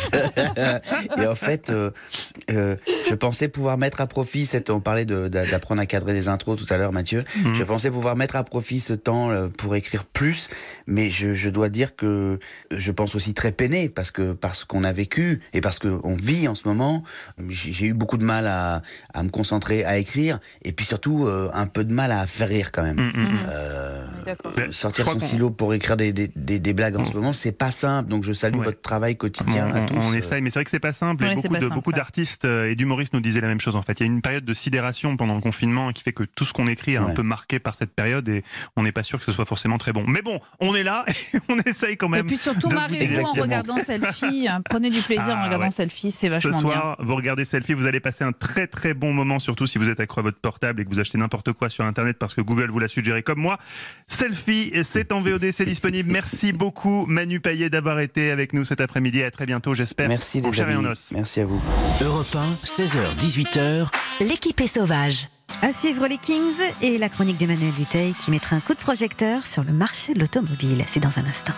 tout. Et en fait, euh, euh, je pensais pouvoir mettre à profit cette. On parlait de, d'apprendre à cadrer des intros tout à l'heure, Mathieu. Mmh. Je pensais pouvoir mettre à profit ce temps pour écrire plus, mais je, je dois dire que je pense aussi très peiné parce que parce qu'on a vécu et parce que on vit en ce moment. J'ai, j'ai eu beaucoup de mal à, à me concentrer, à écrire, et puis surtout. Euh, un peu de mal à faire rire quand même. Mmh, euh, oui, sortir son silo pour écrire des, des, des, des blagues en ce moment, c'est pas simple. Donc je salue ouais. votre travail quotidien on, à tous. On essaye, mais c'est vrai que c'est pas simple. Ouais, et beaucoup, pas de, simple, beaucoup ouais. d'artistes et d'humoristes nous disaient la même chose en fait. Il y a une période de sidération pendant le confinement qui fait que tout ce qu'on écrit est ouais. un peu marqué par cette période et on n'est pas sûr que ce soit forcément très bon. Mais bon, on est là et on essaye quand même. Et puis surtout, marrez-vous en regardant Selfie. Prenez du plaisir ah, en regardant ouais. Selfie, c'est vachement bien. Ce soir, bien. Vous regardez Selfie, vous allez passer un très très bon moment, surtout si vous êtes accro à votre portable et que vous achetez n'importe quoi sur Internet parce que Google vous l'a suggéré comme moi. Selfie, c'est en V O D, c'est disponible. Merci beaucoup Manu Payet d'avoir été avec nous cet après-midi. À très bientôt, j'espère. Merci en chair et en os. Merci à vous. Europe un, seize heures dix-huit heures. L'équipe est sauvage. À suivre les Kings et la chronique d'Emmanuel Dutheil qui mettra un coup de projecteur sur le marché de l'automobile. C'est dans un instant.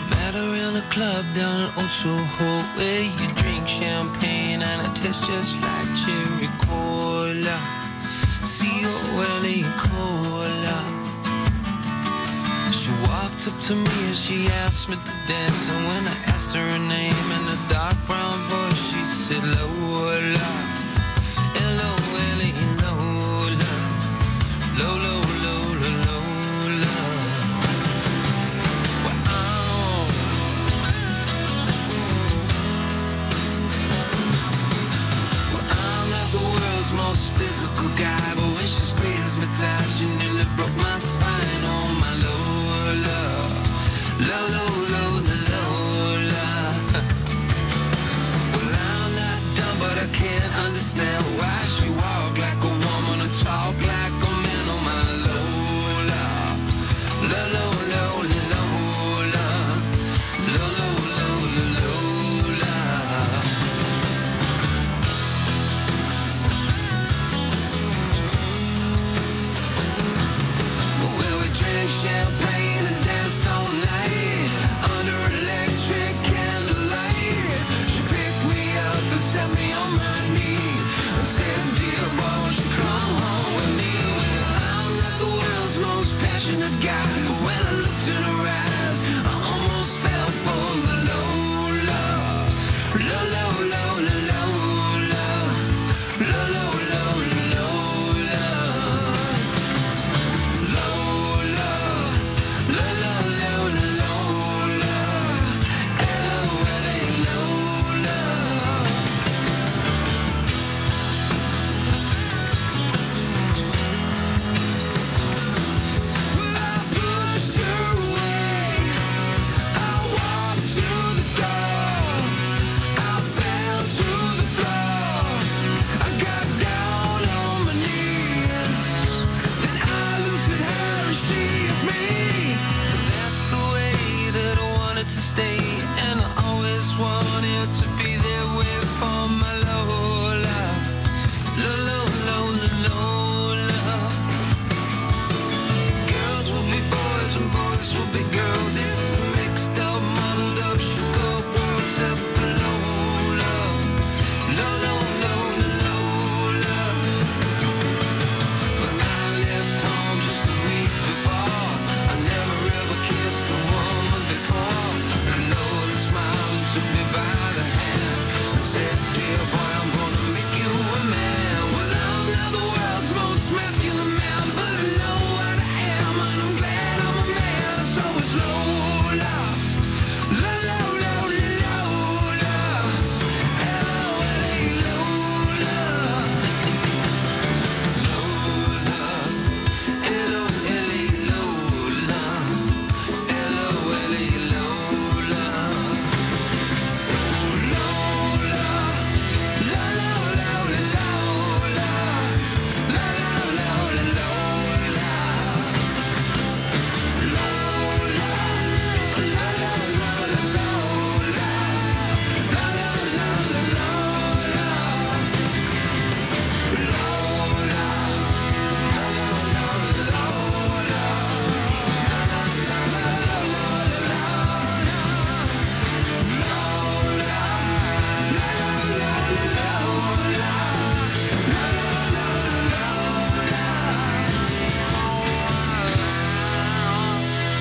She walked up to me and she asked me to dance. And when I asked her her name in a dark brown voice, she said Lola, hello, Ellie, Lola, Lola, Lola, Lola. Wow. Well, I'm not the world's most physical guy, but when she squeezed me tight, she nearly broke my spine. Oh my Lola, Lola, Lola, Lola. Well, I'm not dumb, but I can't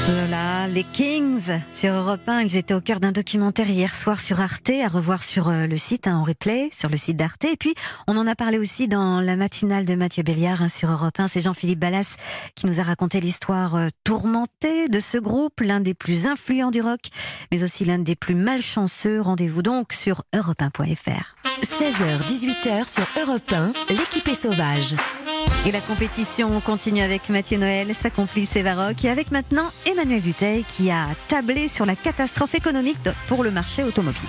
Voilà, les Kings sur Europe un, ils étaient au cœur d'un documentaire hier soir sur Arte, à revoir sur le site, hein, en replay, sur le site d'Arte. Et puis, on en a parlé aussi dans la matinale de Mathieu Béliard, hein, sur Europe un. C'est Jean-Philippe Ballas qui nous a raconté l'histoire euh, tourmentée de ce groupe, l'un des plus influents du rock, mais aussi l'un des plus malchanceux. Rendez-vous donc sur europe un point f r. seize heures dix-huit heures sur Europe un, l'équipe est sauvage. Et la compétition continue avec Mathieu Noël, sa complice Eva Rock, et avec maintenant Emmanuel Dutheil qui a tablé sur la catastrophe économique pour le marché automobile.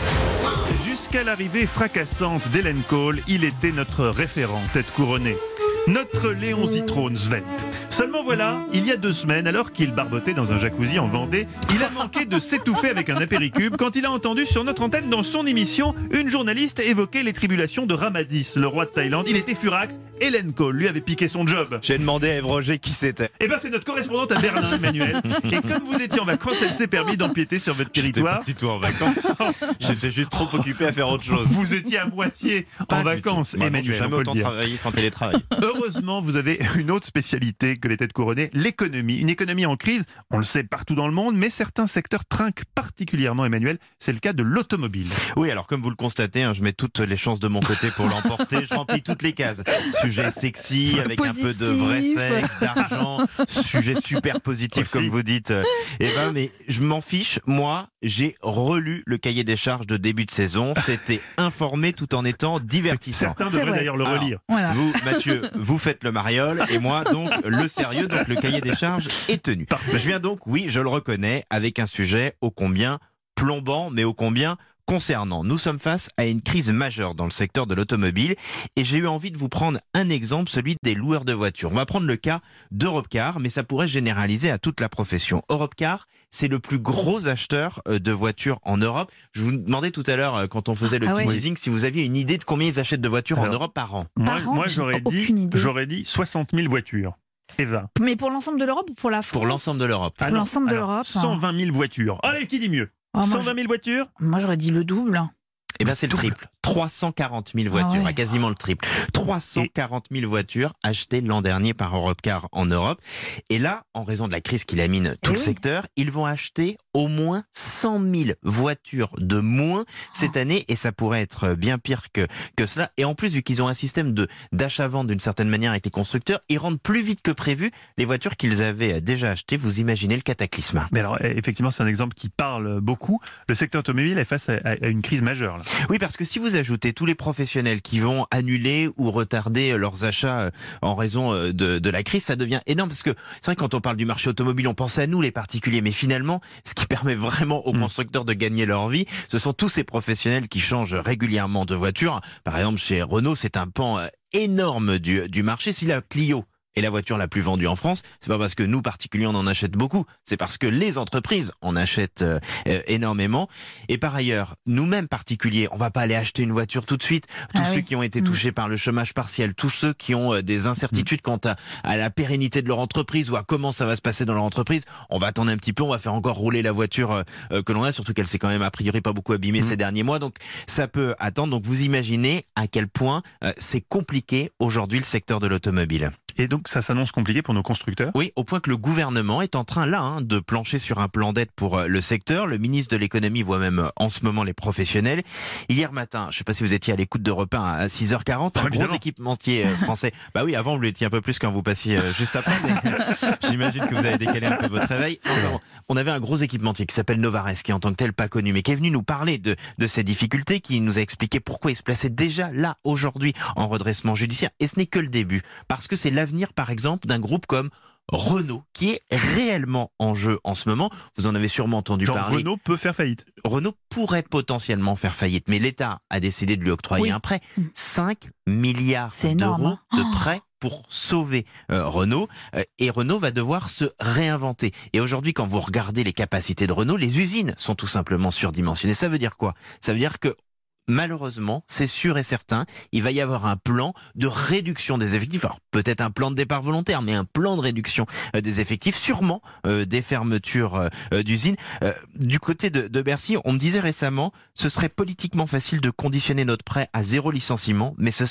Jusqu'à l'arrivée fracassante d'Hélène Cole, il était notre référent tête couronnée. Notre Léon Zitrone svelte. Seulement voilà, il y a deux semaines, alors qu'il barbotait dans un jacuzzi en Vendée, il a manqué de s'étouffer avec un apéricube quand il a entendu sur notre antenne dans son émission une journaliste évoquer les tribulations de Ramadis, le roi de Thaïlande. Il était furax, Hélène Cole lui avait piqué son job. J'ai demandé à Ève Roger qui c'était. Eh ben c'est notre correspondante à Berlin, Emmanuel. Et comme vous étiez en vacances, elle s'est permis d'empiéter sur votre territoire. J'étais pas du tout en vacances. J'étais juste trop occupé à faire autre chose. Vous étiez à moitié pas en vacances, Moi, Emmanuel. J'ai jamais autant travaillé qu'en télétravail. Heureusement, vous avez une autre spécialité que les têtes couronnées, l'économie. Une économie en crise, on le sait partout dans le monde, mais certains secteurs trinquent particulièrement, Emmanuel. C'est le cas de l'automobile. Oui, alors comme vous le constatez, hein, je mets toutes les chances de mon côté pour l'emporter. Je remplis toutes les cases. Sujet sexy, avec positif, un peu de vrai sexe, d'argent. Sujet super positif, aussi, comme vous dites. Eh ben, mais je m'en fiche. Moi, j'ai relu le cahier des charges de début de saison. C'était informé tout en étant divertissant. Certains devraient d'ailleurs le relire. Alors, voilà. Vous, Mathieu, vous faites le mariole et moi donc le sérieux, donc le cahier des charges est tenu. Parfait. Je viens donc, oui, je le reconnais, avec un sujet ô combien plombant, mais ô combien concernant. Nous sommes face à une crise majeure dans le secteur de l'automobile et j'ai eu envie de vous prendre un exemple, celui des loueurs de voitures. On va prendre le cas d'Europecar, mais ça pourrait se généraliser à toute la profession. Europcar, c'est le plus gros acheteur de voitures en Europe. Je vous demandais tout à l'heure, quand on faisait le ah, teasing, ouais. si vous aviez une idée de combien ils achètent de voitures Alors, en Europe par an. Moi, par an, moi j'aurais, dit, j'aurais dit soixante mille voitures. Eva. Mais pour l'ensemble de l'Europe ou pour la France ? Pour l'ensemble de l'Europe. Pour alors, l'ensemble de alors, l'Europe. cent vingt mille voitures. Allez, qui dit mieux ? Oh, cent vingt mille voitures ? Moi, j'aurais dit le double. Eh bien, c'est le triple. trois cent quarante mille voitures, ah ouais. quasiment le triple. trois cent quarante mille voitures achetées l'an dernier par Europcar en Europe. Et là, en raison de la crise qui lamine tout et le oui. secteur, ils vont acheter au moins cent mille voitures de moins cette année. Et ça pourrait être bien pire que, que cela. Et en plus, vu qu'ils ont un système de, d'achat-vente d'une certaine manière avec les constructeurs, ils rendent plus vite que prévu les voitures qu'ils avaient déjà achetées. Vous imaginez le cataclysme. Mais alors, effectivement, c'est un exemple qui parle beaucoup. Le secteur automobile est face à, à une crise majeure, là. Oui, parce que si vous ajoutez tous les professionnels qui vont annuler ou retarder leurs achats en raison de, de la crise, ça devient énorme. Parce que c'est vrai que quand on parle du marché automobile, on pense à nous, les particuliers. Mais finalement, ce qui permet vraiment aux mmh. constructeurs de gagner leur vie, ce sont tous ces professionnels qui changent régulièrement de voiture. Par exemple, chez Renault, c'est un pan énorme du, du marché. Si la Clio est la voiture la plus vendue en France, c'est pas parce que nous, particuliers, on en achète beaucoup, c'est parce que les entreprises en achètent euh, énormément. Et par ailleurs, nous-mêmes, particuliers, on va pas aller acheter une voiture tout de suite. Tous ah ceux oui. qui ont été mmh. touchés par le chômage partiel, tous ceux qui ont euh, des incertitudes mmh. quant à, à la pérennité de leur entreprise ou à comment ça va se passer dans leur entreprise, on va attendre un petit peu, on va faire encore rouler la voiture euh, que l'on a, surtout qu'elle s'est quand même a priori pas beaucoup abîmée mmh. ces derniers mois, donc ça peut attendre. Donc vous imaginez à quel point euh, c'est compliqué aujourd'hui le secteur de l'automobile. Et donc ça s'annonce compliqué pour nos constructeurs ? Oui, au point que le gouvernement est en train là hein, de plancher sur un plan d'aide pour euh, le secteur. Le ministre de l'économie voit même euh, en ce moment les professionnels. Hier matin, je ne sais pas si vous étiez à l'écoute d'Europe un à six heures quarante, un gros équipementier euh, français. Bah oui, avant vous l'étiez un peu plus quand vous passiez euh, juste après, mais j'imagine que vous avez décalé un peu votre réveil. Enfin, on avait un gros équipementier qui s'appelle Novares, qui est en tant que tel pas connu, mais qui est venu nous parler de, de ces difficultés, qui nous a expliqué pourquoi il se plaçait déjà là aujourd'hui en redressement judiciaire. Et ce n'est que le début, parce que c'est l'avenir par exemple d'un groupe comme Renault, qui est réellement en jeu en ce moment. Vous en avez sûrement entendu Genre parler. Renault peut faire faillite. Renault pourrait potentiellement faire faillite, mais l'État a décidé de lui octroyer oui. un prêt. cinq milliards d'euros de prêt pour sauver euh, Renault. Euh, et Renault va devoir se réinventer. Et aujourd'hui, quand vous regardez les capacités de Renault, les usines sont tout simplement surdimensionnées. Ça veut dire quoi ? Ça veut dire que malheureusement, c'est sûr et certain, il va y avoir un plan de réduction des effectifs. Alors, peut-être un plan de départ volontaire, mais un plan de réduction euh, des effectifs, sûrement euh, des fermetures euh, d'usines. Euh, du côté de, de Bercy, on me disait récemment, ce serait politiquement facile de conditionner notre prêt à zéro licenciement, mais ce serait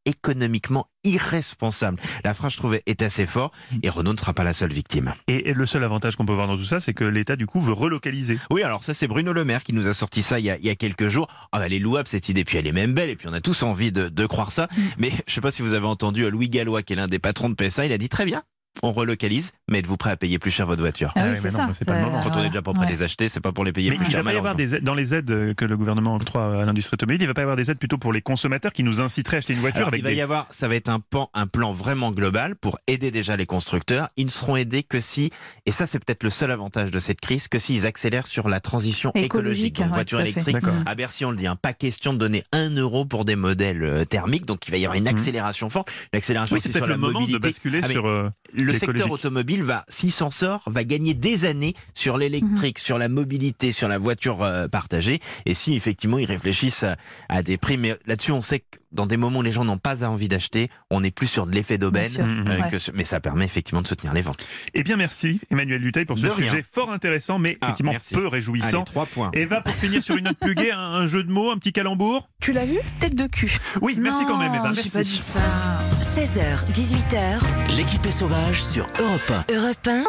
économiquement irresponsable. La phrase, je trouvais, est assez fort et Renault ne sera pas la seule victime. Et le seul avantage qu'on peut voir dans tout ça, c'est que l'État, du coup, veut relocaliser. Oui, alors ça, c'est Bruno Le Maire qui nous a sorti ça il y a, il y a quelques jours. Ah, elle est louable cette idée, puis elle est même belle, et puis on a tous envie de, de croire ça. Mais je ne sais pas si vous avez entendu Louis Gallois, qui est l'un des patrons de P S A, il a dit très bien. On relocalise, mais êtes-vous prêt à payer plus cher votre voiture? Ah oui, c'est ça. C'est pas le moment. Quand on est déjà pas prêt à Ouais. les acheter, c'est pas pour les payer Mais plus il cher. va pas y avoir des aides, dans les aides que le gouvernement octroie à l'industrie automobile, il va pas y avoir des aides plutôt pour les consommateurs qui nous inciteraient à acheter une voiture. Alors, avec il va des... y avoir, ça va être un plan, un plan vraiment global pour aider déjà les constructeurs. Ils ne seront aidés que si, et ça c'est peut-être le seul avantage de cette crise, que s'ils accélèrent sur la transition écologique. Écologique, Donc ouais, voiture tout à fait. électrique. D'accord. À Bercy, on le dit, hein, pas question de donner un euro pour des modèles euh, thermiques. Donc il va y avoir une accélération forte, une accélération Oui, c'est aussi sur peut-être la le moment mobilité. de basculer Ah, mais sur euh, le secteur l'écologique. automobile va, s'il s'en sort, va gagner des années sur l'électrique, sur la mobilité, sur la voiture euh, partagée. Et si effectivement ils réfléchissent à, à des prix, mais là-dessus on sait que dans des moments où les gens n'ont pas envie d'acheter, on est plus sur de l'effet d'aubaine, Bien sûr. euh, Ouais. que ce- mais ça permet effectivement de soutenir les ventes. Eh bien, merci Emmanuel Dutheil pour ce De rien. sujet fort intéressant, mais Ah, effectivement merci. peu réjouissant. Allez, trois points. Eva, pour finir sur une note plus gaie, un, un jeu de mots, un petit calembour. Tu l'as vu? Tête de cul. Oui, merci Non, quand même, Eva. j'ai Merci. pas dit ça. seize heures, dix-huit heures, L'équipée sauvage sur Europe un. Europe un.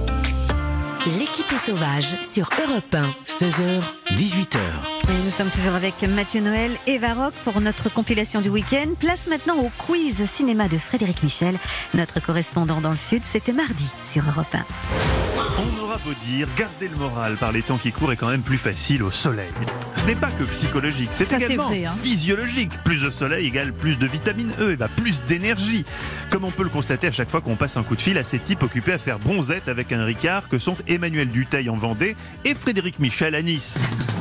L'équipée sauvage sur Europe un. seize heures, dix-huit heures. Et nous sommes toujours avec Mathieu Noël et Varroc pour notre compilation du week-end. Place maintenant au quiz cinéma de Frédéric Michel, notre correspondant dans le Sud. C'était mardi sur Europe un. On aura beau dire, garder le moral par les temps qui courent est quand même plus facile au soleil. Ce n'est pas que psychologique, c'est Ça, c'est également vrai, hein. physiologique. Plus de soleil égale plus de vitamine E, et bah plus d'énergie. Comme on peut le constater à chaque fois qu'on passe un coup de fil à ces types occupés à faire bronzette avec un Ricard que sont Emmanuel Dutheil en Vendée et Frédéric Michel à Nice.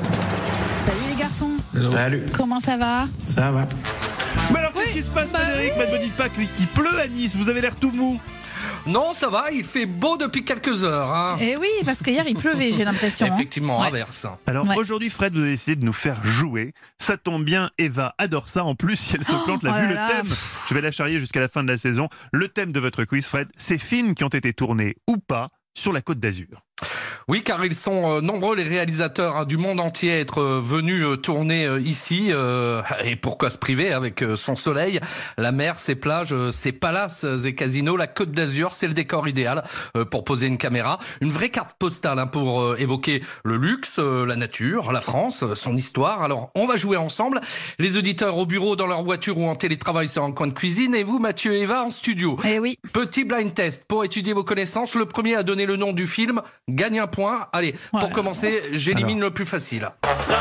Salut les garçons. Salut. Comment ça va? Ça va. Mais alors qu'est-ce qui se passe, bah Frédéric? Ne me dites pas qu'il pleut à Nice, vous avez l'air tout mou. Non, ça va, il fait beau depuis quelques heures. Hein. Eh oui, parce qu'hier il pleuvait, j'ai l'impression. hein. Effectivement, Ouais. averse. Alors Ouais. aujourd'hui, Fred, vous avez décidé de nous faire jouer. Ça tombe bien, Eva adore ça. En plus, si elle se plante, l'a oh vu là le là. thème. Je vais la charrier jusqu'à la fin de la saison. Le thème de votre quiz, Fred, c'est films qui ont été tournés ou pas sur la Côte d'Azur. Oui, car ils sont euh, nombreux les réalisateurs hein, du monde entier à être euh, venus euh, tourner euh, ici. euh, et pourquoi se priver avec euh, son soleil, la mer, ses plages, euh, ses palaces et casinos. La Côte d'Azur, c'est le décor idéal euh, pour poser une caméra. Une vraie carte postale hein, pour euh, évoquer le luxe, euh, la nature, la France, euh, son histoire. Alors, on va jouer ensemble. Les auditeurs au bureau, dans leur voiture ou en télétravail sur un coin de cuisine. Et vous, Mathieu et Eva, en studio. Eh oui. Petit blind test pour étudier vos connaissances. Le premier à donner le nom du film gagne un point. Allez, pour Voilà. commencer, j'élimine le plus facile.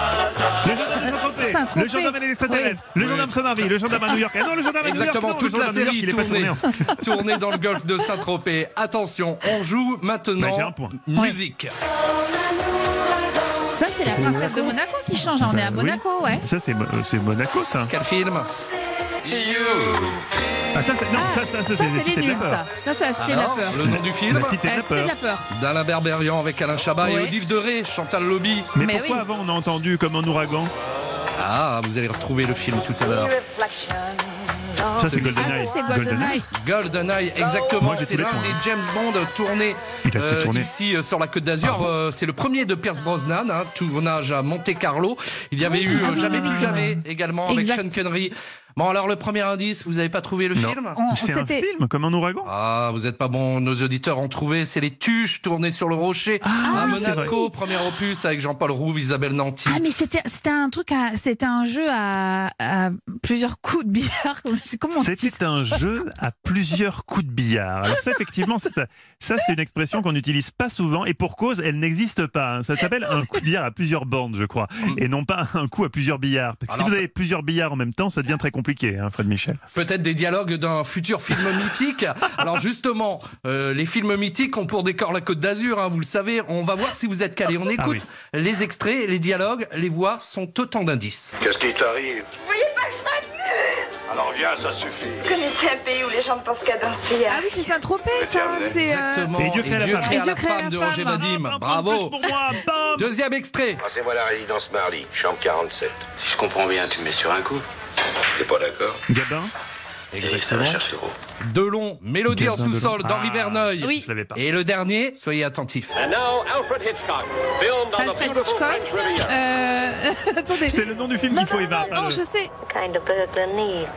Le gendarme de Saint-Tropez, Saint-Tropez. le gendarme des extraterrestres, le gendarme Somarvi, le gendarme à New York. Ah non, le gendarme à New York, Exactement, non, toute le la gendarme à New York, série il est pas tournée, tourné. hein. tournée dans le golfe de Saint-Tropez. Attention, on joue maintenant Bah, j'ai un point. musique. Ça, c'est la princesse de Monaco qui change. On est à Oui. Monaco, ouais. Ça, c'est Mo- c'est Monaco, ça. Quel film? Ah, ça, c'est non, Ah, ça, ça, ça, ça, c'est c'est Cité les de la nuls, peur. ça. Ça, c'est la Cité de la Alors, peur. le nom du film? La Cité de La la Cité de peur. la peur. D'Alain Berberian avec Alain Chabat Ouais. et Odile de Ré, Chantal Lobby. Mais, Mais pourquoi oui. avant on a entendu comme un ouragan? Ah, vous allez retrouver le film tout à l'heure. Ça, c'est Ah, GoldenEye. ça, c'est GoldenEye. GoldenEye, exactement. Moi, j'ai C'est tous les l'un points. des James Bond tournés Il a tout euh, tourné. ici euh, sur la Côte d'Azur. Euh, c'est le premier de Pierce Brosnan, hein, tournage à Monte Carlo. Il y avait eu Ah euh, oui, Jamais oui, dit oui, jamais également avec Exact. Sean Connery. Bon, alors le premier indice, vous n'avez pas trouvé le Non. film? On- C'est un c'était- film comme un ouragan? Ah, vous n'êtes pas bon. Nos auditeurs ont trouvé. C'est Les Tuches tournées sur le rocher à oui, c'est Monaco. Premier opus avec Jean-Paul Rouve, Isabelle Nanty. Ah, mais c'était c'était un truc, à- c'était un jeu à, à plusieurs coups de billard. Comment on dit C'était un jeu à plusieurs coups de billard. Alors ça, effectivement, ça, ça, c'est une expression qu'on n'utilise pas souvent et pour cause, elle n'existe pas. hein. Ça s'appelle un coup de billard à plusieurs bandes, je crois, et non pas un coup à plusieurs billards. Parce que Alors, si vous ça- avez plusieurs billards en même temps, ça devient très compliqué, hein, Fred Michel. Peut-être des dialogues d'un futur film mythique. Alors justement, euh, les films mythiques ont pour décor la Côte d'Azur, hein, vous le savez. On va voir si vous êtes calés. On écoute les extraits, les dialogues, les voix sont autant d'indices. Qu'est-ce qui t'arrive? Vous voyez pas que je m'amuse? Alors viens, ça suffit. Vous connaissez un pays où les gens ne pensent qu'à danser? Ah oui, c'est Saint-Tropez, ça. C'est. euh, Exactement. Et Dieu crée la femme. crée Et Dieu crée la femme la de femme. Roger Vadim. Un point de Bravo. plus pour moi, bam. Deuxième extrait. Passez-moi la résidence Marly, chambre quarante-sept. Si je comprends bien, tu me mets sur un coup. T'es pas d'accord? Gabin. Et ça va chercher gros. Delon, Mélodie en Gabin Delon. sous-sol d'Henri Ah, Verneuil. Oui. Je l'avais pas. Et le dernier, soyez attentifs. And now, Alfred Hitchcock, filmed on the Alfred beautiful Hitchcock. French Riviera. Euh... Attendez. C'est le nom du film Non, qu'il faut non, Eva. non, non, je sais. Kind of burglar need.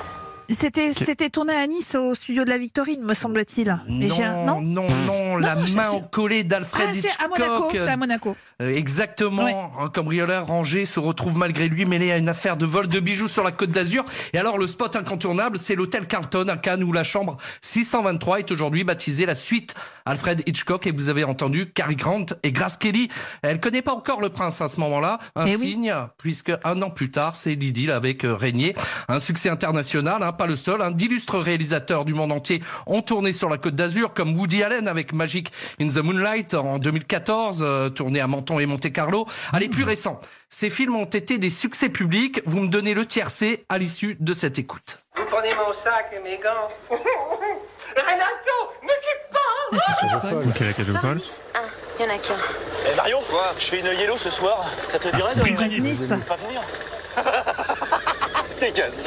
C'était, c'était tourné à Nice, au studio de la Victorine, me semble-t-il. Mais non, j'ai un... non, non, non, la non, main encollée d'Alfred ah, Hitchcock. C'est à Monaco, c'est à Monaco. Euh, exactement. Ouais. Un cambrioleur rangé se retrouve malgré lui mêlé à une affaire de vol de bijoux sur la Côte d'Azur. Et alors, le spot incontournable, c'est l'hôtel Carlton à Cannes où la chambre six cent vingt-trois est aujourd'hui baptisée la suite Alfred Hitchcock. Et vous avez entendu Cary Grant et Grace Kelly. Elle connaît pas encore le prince à ce moment-là. Un Et signe, oui. puisque un an plus tard, c'est l'idylle avec euh, Régnier. Un succès international, hein, pas le seul. Hein. D'illustres réalisateurs du monde entier ont tourné sur la Côte d'Azur, comme Woody Allen avec Magic in the Moonlight en deux mille quatorze, euh, tourné à Menton et Monte-Carlo. Allez, plus récent. Ces films ont été des succès publics. Vous me donnez le tiercé à l'issue de cette écoute. Vous prenez mon sac et mes gants. Renato, ne quitte pas. C'est folle. Ok, la cage folle. Ah, il y en a qu'un. Eh Mario, quoi? Je fais une yellow ce soir. Ça te dirait de Nice. pas venir? T'es casse.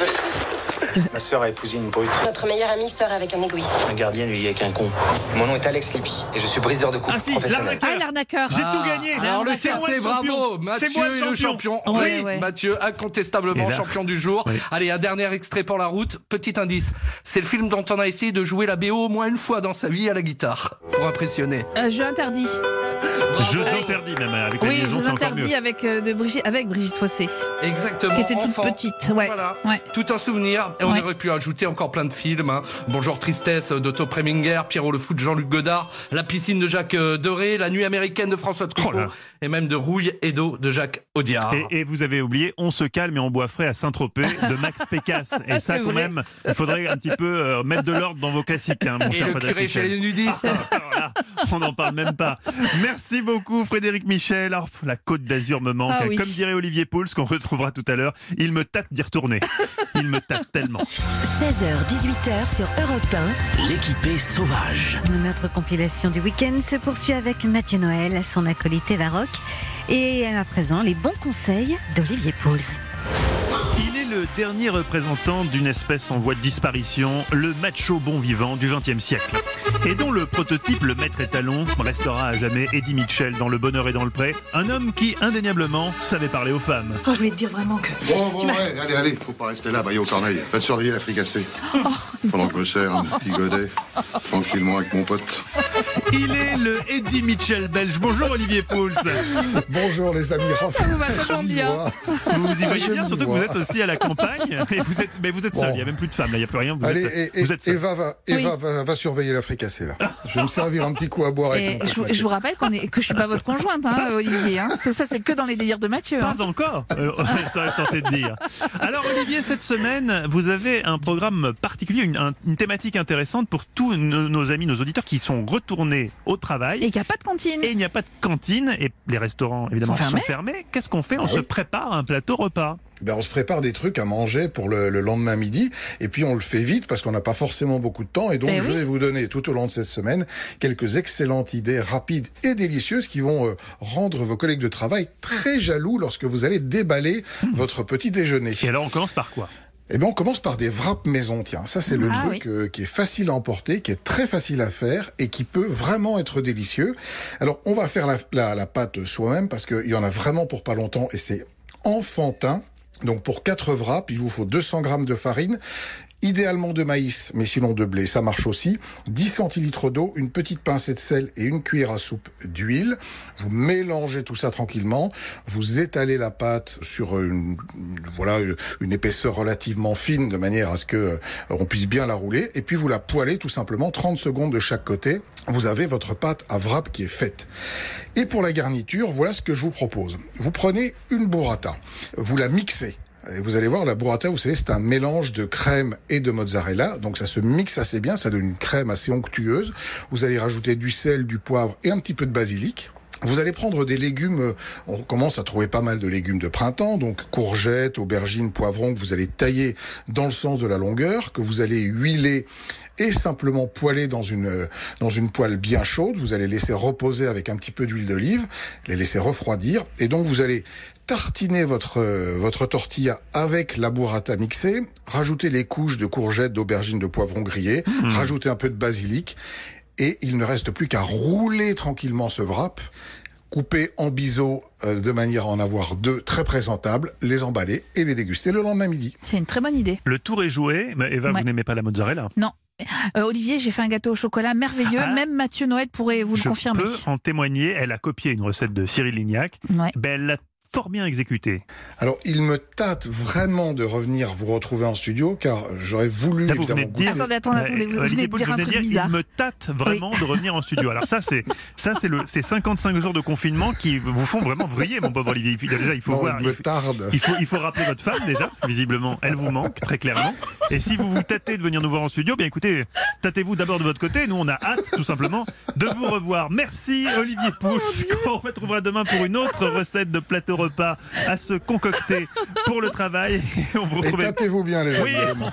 Ma sœur a épousé une brute. Notre meilleur ami sort avec un égoïste. Un gardien lui avec un con. Mon nom est Alex Libby et je suis briseur de couple Ah si, professionnel. Ah, l'arnaqueur. J'ai Ah, tout gagné. Alors le C'est moi tiercé, le champion. bravo. Mathieu C'est moi le est le champion. champion. Oui, Ouais, ouais. Mathieu, incontestablement Et là- champion du jour. Oui. Allez, un dernier extrait pour la route. Petit indice. C'est le film dont on a essayé de jouer la B O au moins une fois dans sa vie à la guitare. Pour impressionner. Euh, jeu interdit. Jeux interdits même avec la Oui, liaison, jeux c'est encore interdits mieux. avec, euh, de Brigitte, avec Brigitte Fossé. Exactement. Qui était toute enfant. petite. Ouais. Voilà. Ouais. Tout un souvenir. Et on Ouais. aurait pu ajouter encore plein de films. Hein. Bonjour Tristesse d'Otto Preminger, Pierrot le fou de Jean-Luc Godard, La piscine de Jacques euh, Doré, La nuit américaine de François Truffaut, Oh là. et même de Rouille et d'eau de Jacques Audiard. Et, et vous avez oublié On se calme et on boit frais à Saint-Tropez de Max Pécasse. Et Ah, ça, c'est quand vrai. même, il faudrait un petit peu euh, mettre de l'ordre dans vos classiques, hein, mon Et cher le Frédéric curé chez Michel. les nudistes. Voilà, on n'en parle même pas. Merci beaucoup, Frédéric Michel. Alors, la Côte d'Azur me manque. Ah oui. Comme dirait Olivier Pouls, qu'on retrouvera tout à l'heure, il me tâte d'y retourner. Il me tâte tellement. seize heures dix-huit heures sur Europe un, l'équipée sauvage. Notre compilation du week-end se poursuit avec Mathieu Noël, son acolyte Eva Rock. Et à présent, les bons conseils d'Olivier Pouls. Il est le dernier représentant d'une espèce en voie de disparition, le macho bon vivant du vingtième siècle. Et dont le prototype, le maître étalon, restera à jamais Eddie Mitchell dans Le Bonheur et dans le Pré. Un homme qui, indéniablement, savait parler aux femmes. Oh, je voulais te dire vraiment que... Bon, bon, ouais, allez, allez, faut pas rester là, voyez au corneille. Faites surveiller la fricassée. Pendant que je me sers un petit godet, tranquillement avec mon pote. Il est le Eddie Mitchell belge. Bonjour Olivier Pouls. Bonjour les amis. Ça vous va tellement bien. Vous vous y voyez Je bien, m'y surtout que vois. vous êtes aussi à la campagne. Et vous êtes, mais vous êtes seul, Bon. il n'y a même plus de femmes, là, il n'y a plus rien. Vous Allez, êtes, et, vous êtes seul. Eva, va, Eva Oui. va, va surveiller la fricassée, là. Je vais me servir un petit coup à boire avec Et mon pote je, vous- Mathieu. je vous rappelle qu'on est, que je suis pas votre conjointe, hein, Olivier. Hein. C'est ça, c'est que dans les délires de Mathieu. Hein. Pas encore, euh, ça reste tenté de dire. Alors Olivier, cette semaine, vous avez un programme particulier, une, un- une thématique intéressante pour tous nos, nos amis, nos auditeurs qui sont retournés au travail. Et qu'il n'y a pas de cantine. Et il n'y a pas de cantine, et les restaurants, évidemment, Sont sont fermés. fermés. Qu'est-ce qu'on fait? On Ah se oui. prépare un plateau repas. Ben, on se prépare des trucs à manger pour le, le lendemain midi, et puis on le fait vite parce qu'on n'a pas forcément beaucoup de temps, et donc Eh je oui. vais vous donner tout au long de cette semaine quelques excellentes idées rapides et délicieuses qui vont euh, rendre vos collègues de travail très jaloux lorsque vous allez déballer votre petit déjeuner. Et alors on commence par quoi? Eh bien, on commence par des wraps maison. Tiens, ça c'est le Ah truc euh, qui est facile à emporter, qui est très facile à faire et qui peut vraiment être délicieux. Alors, on va faire la, la, la pâte soi-même parce qu'il y en a vraiment pour pas longtemps et c'est enfantin. Donc, pour quatre wraps, il vous faut deux cents grammes de farine. Idéalement de maïs, mais sinon de blé, ça marche aussi. dix centilitres d'eau, une petite pincée de sel et une cuillère à soupe d'huile. Vous mélangez tout ça tranquillement. Vous étalez la pâte sur une, voilà, une épaisseur relativement fine de manière à ce que euh, on puisse bien la rouler. Et puis vous la poêlez tout simplement trente secondes de chaque côté. Vous avez votre pâte à wrap qui est faite. Et pour la garniture, voilà ce que je vous propose. Vous prenez une burrata, vous la mixez. Et vous allez voir, la burrata, vous savez, c'est un mélange de crème et de mozzarella. Donc ça se mixe assez bien, ça donne une crème assez onctueuse. Vous allez rajouter du sel, du poivre et un petit peu de basilic. Vous allez prendre des légumes, on commence à trouver pas mal de légumes de printemps, donc courgettes, aubergines, poivrons, que vous allez tailler dans le sens de la longueur, que vous allez huiler et simplement poêler dans une, dans une poêle bien chaude. Vous allez laisser reposer avec un petit peu d'huile d'olive, les laisser refroidir, et donc vous allez tartiner votre, votre tortilla avec la burrata mixée, rajouter les couches de courgettes, d'aubergines, de poivrons grillés, mmh. rajouter un peu de basilic, et il ne reste plus qu'à rouler tranquillement ce wrap, couper en biseau euh, de manière à en avoir deux très présentables, les emballer et les déguster le lendemain midi. C'est une très bonne idée. Le tour est joué. Mais Eva, Ouais. vous n'aimez pas la mozzarella? Non. Euh, Olivier, j'ai fait un gâteau au chocolat merveilleux. Ah. Même Mathieu Noël pourrait vous le Je confirmer. peux en témoigner. Elle a copié une recette de Cyril Lignac. Ouais. Ben, elle l'a fort bien exécutée. Alors, il me tâte vraiment de revenir vous retrouver en studio, car j'aurais voulu Là, vous évidemment venez de dire, goûter- Attendez, attendez, attendez, vous Olivier venez de Pouls, dire je un venais de truc dire, bizarre. il me tâte vraiment de revenir en studio. Alors ça, c'est ça, c'est le, c'est cinquante-cinq jours de confinement qui vous font vraiment vriller, mon pauvre Olivier. Il, déjà, il faut Non, voir. il me il faut- tarde. Il faut, il faut rappeler votre femme déjà, parce que visiblement, elle vous manque très clairement. Et si vous vous tâtez de venir nous voir en studio, bien écoutez, tâtez-vous d'abord de votre côté. Nous, on a hâte, tout simplement, de vous revoir. Merci Olivier Pouls. On retrouvera demain pour une autre recette de plateau repas à se concocter pour le travail. Et on vous Et retrouve. tâtez-vous bien, les Oui. amis.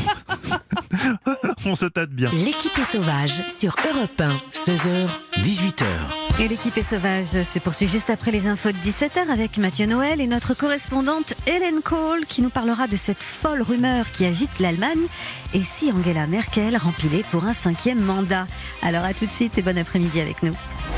On se tâte bien. L'équipe est sauvage sur Europe un. seize heures, dix-huit heures. Et l'équipe est sauvage se poursuit juste après les infos de dix-sept heures avec Mathieu Noël et notre correspondante Hélène Cole qui nous parlera de cette folle rumeur qui agite l'Allemagne et si Angela Merkel rempilait pour un cinquième mandat. Alors à tout de suite et bon après-midi avec nous.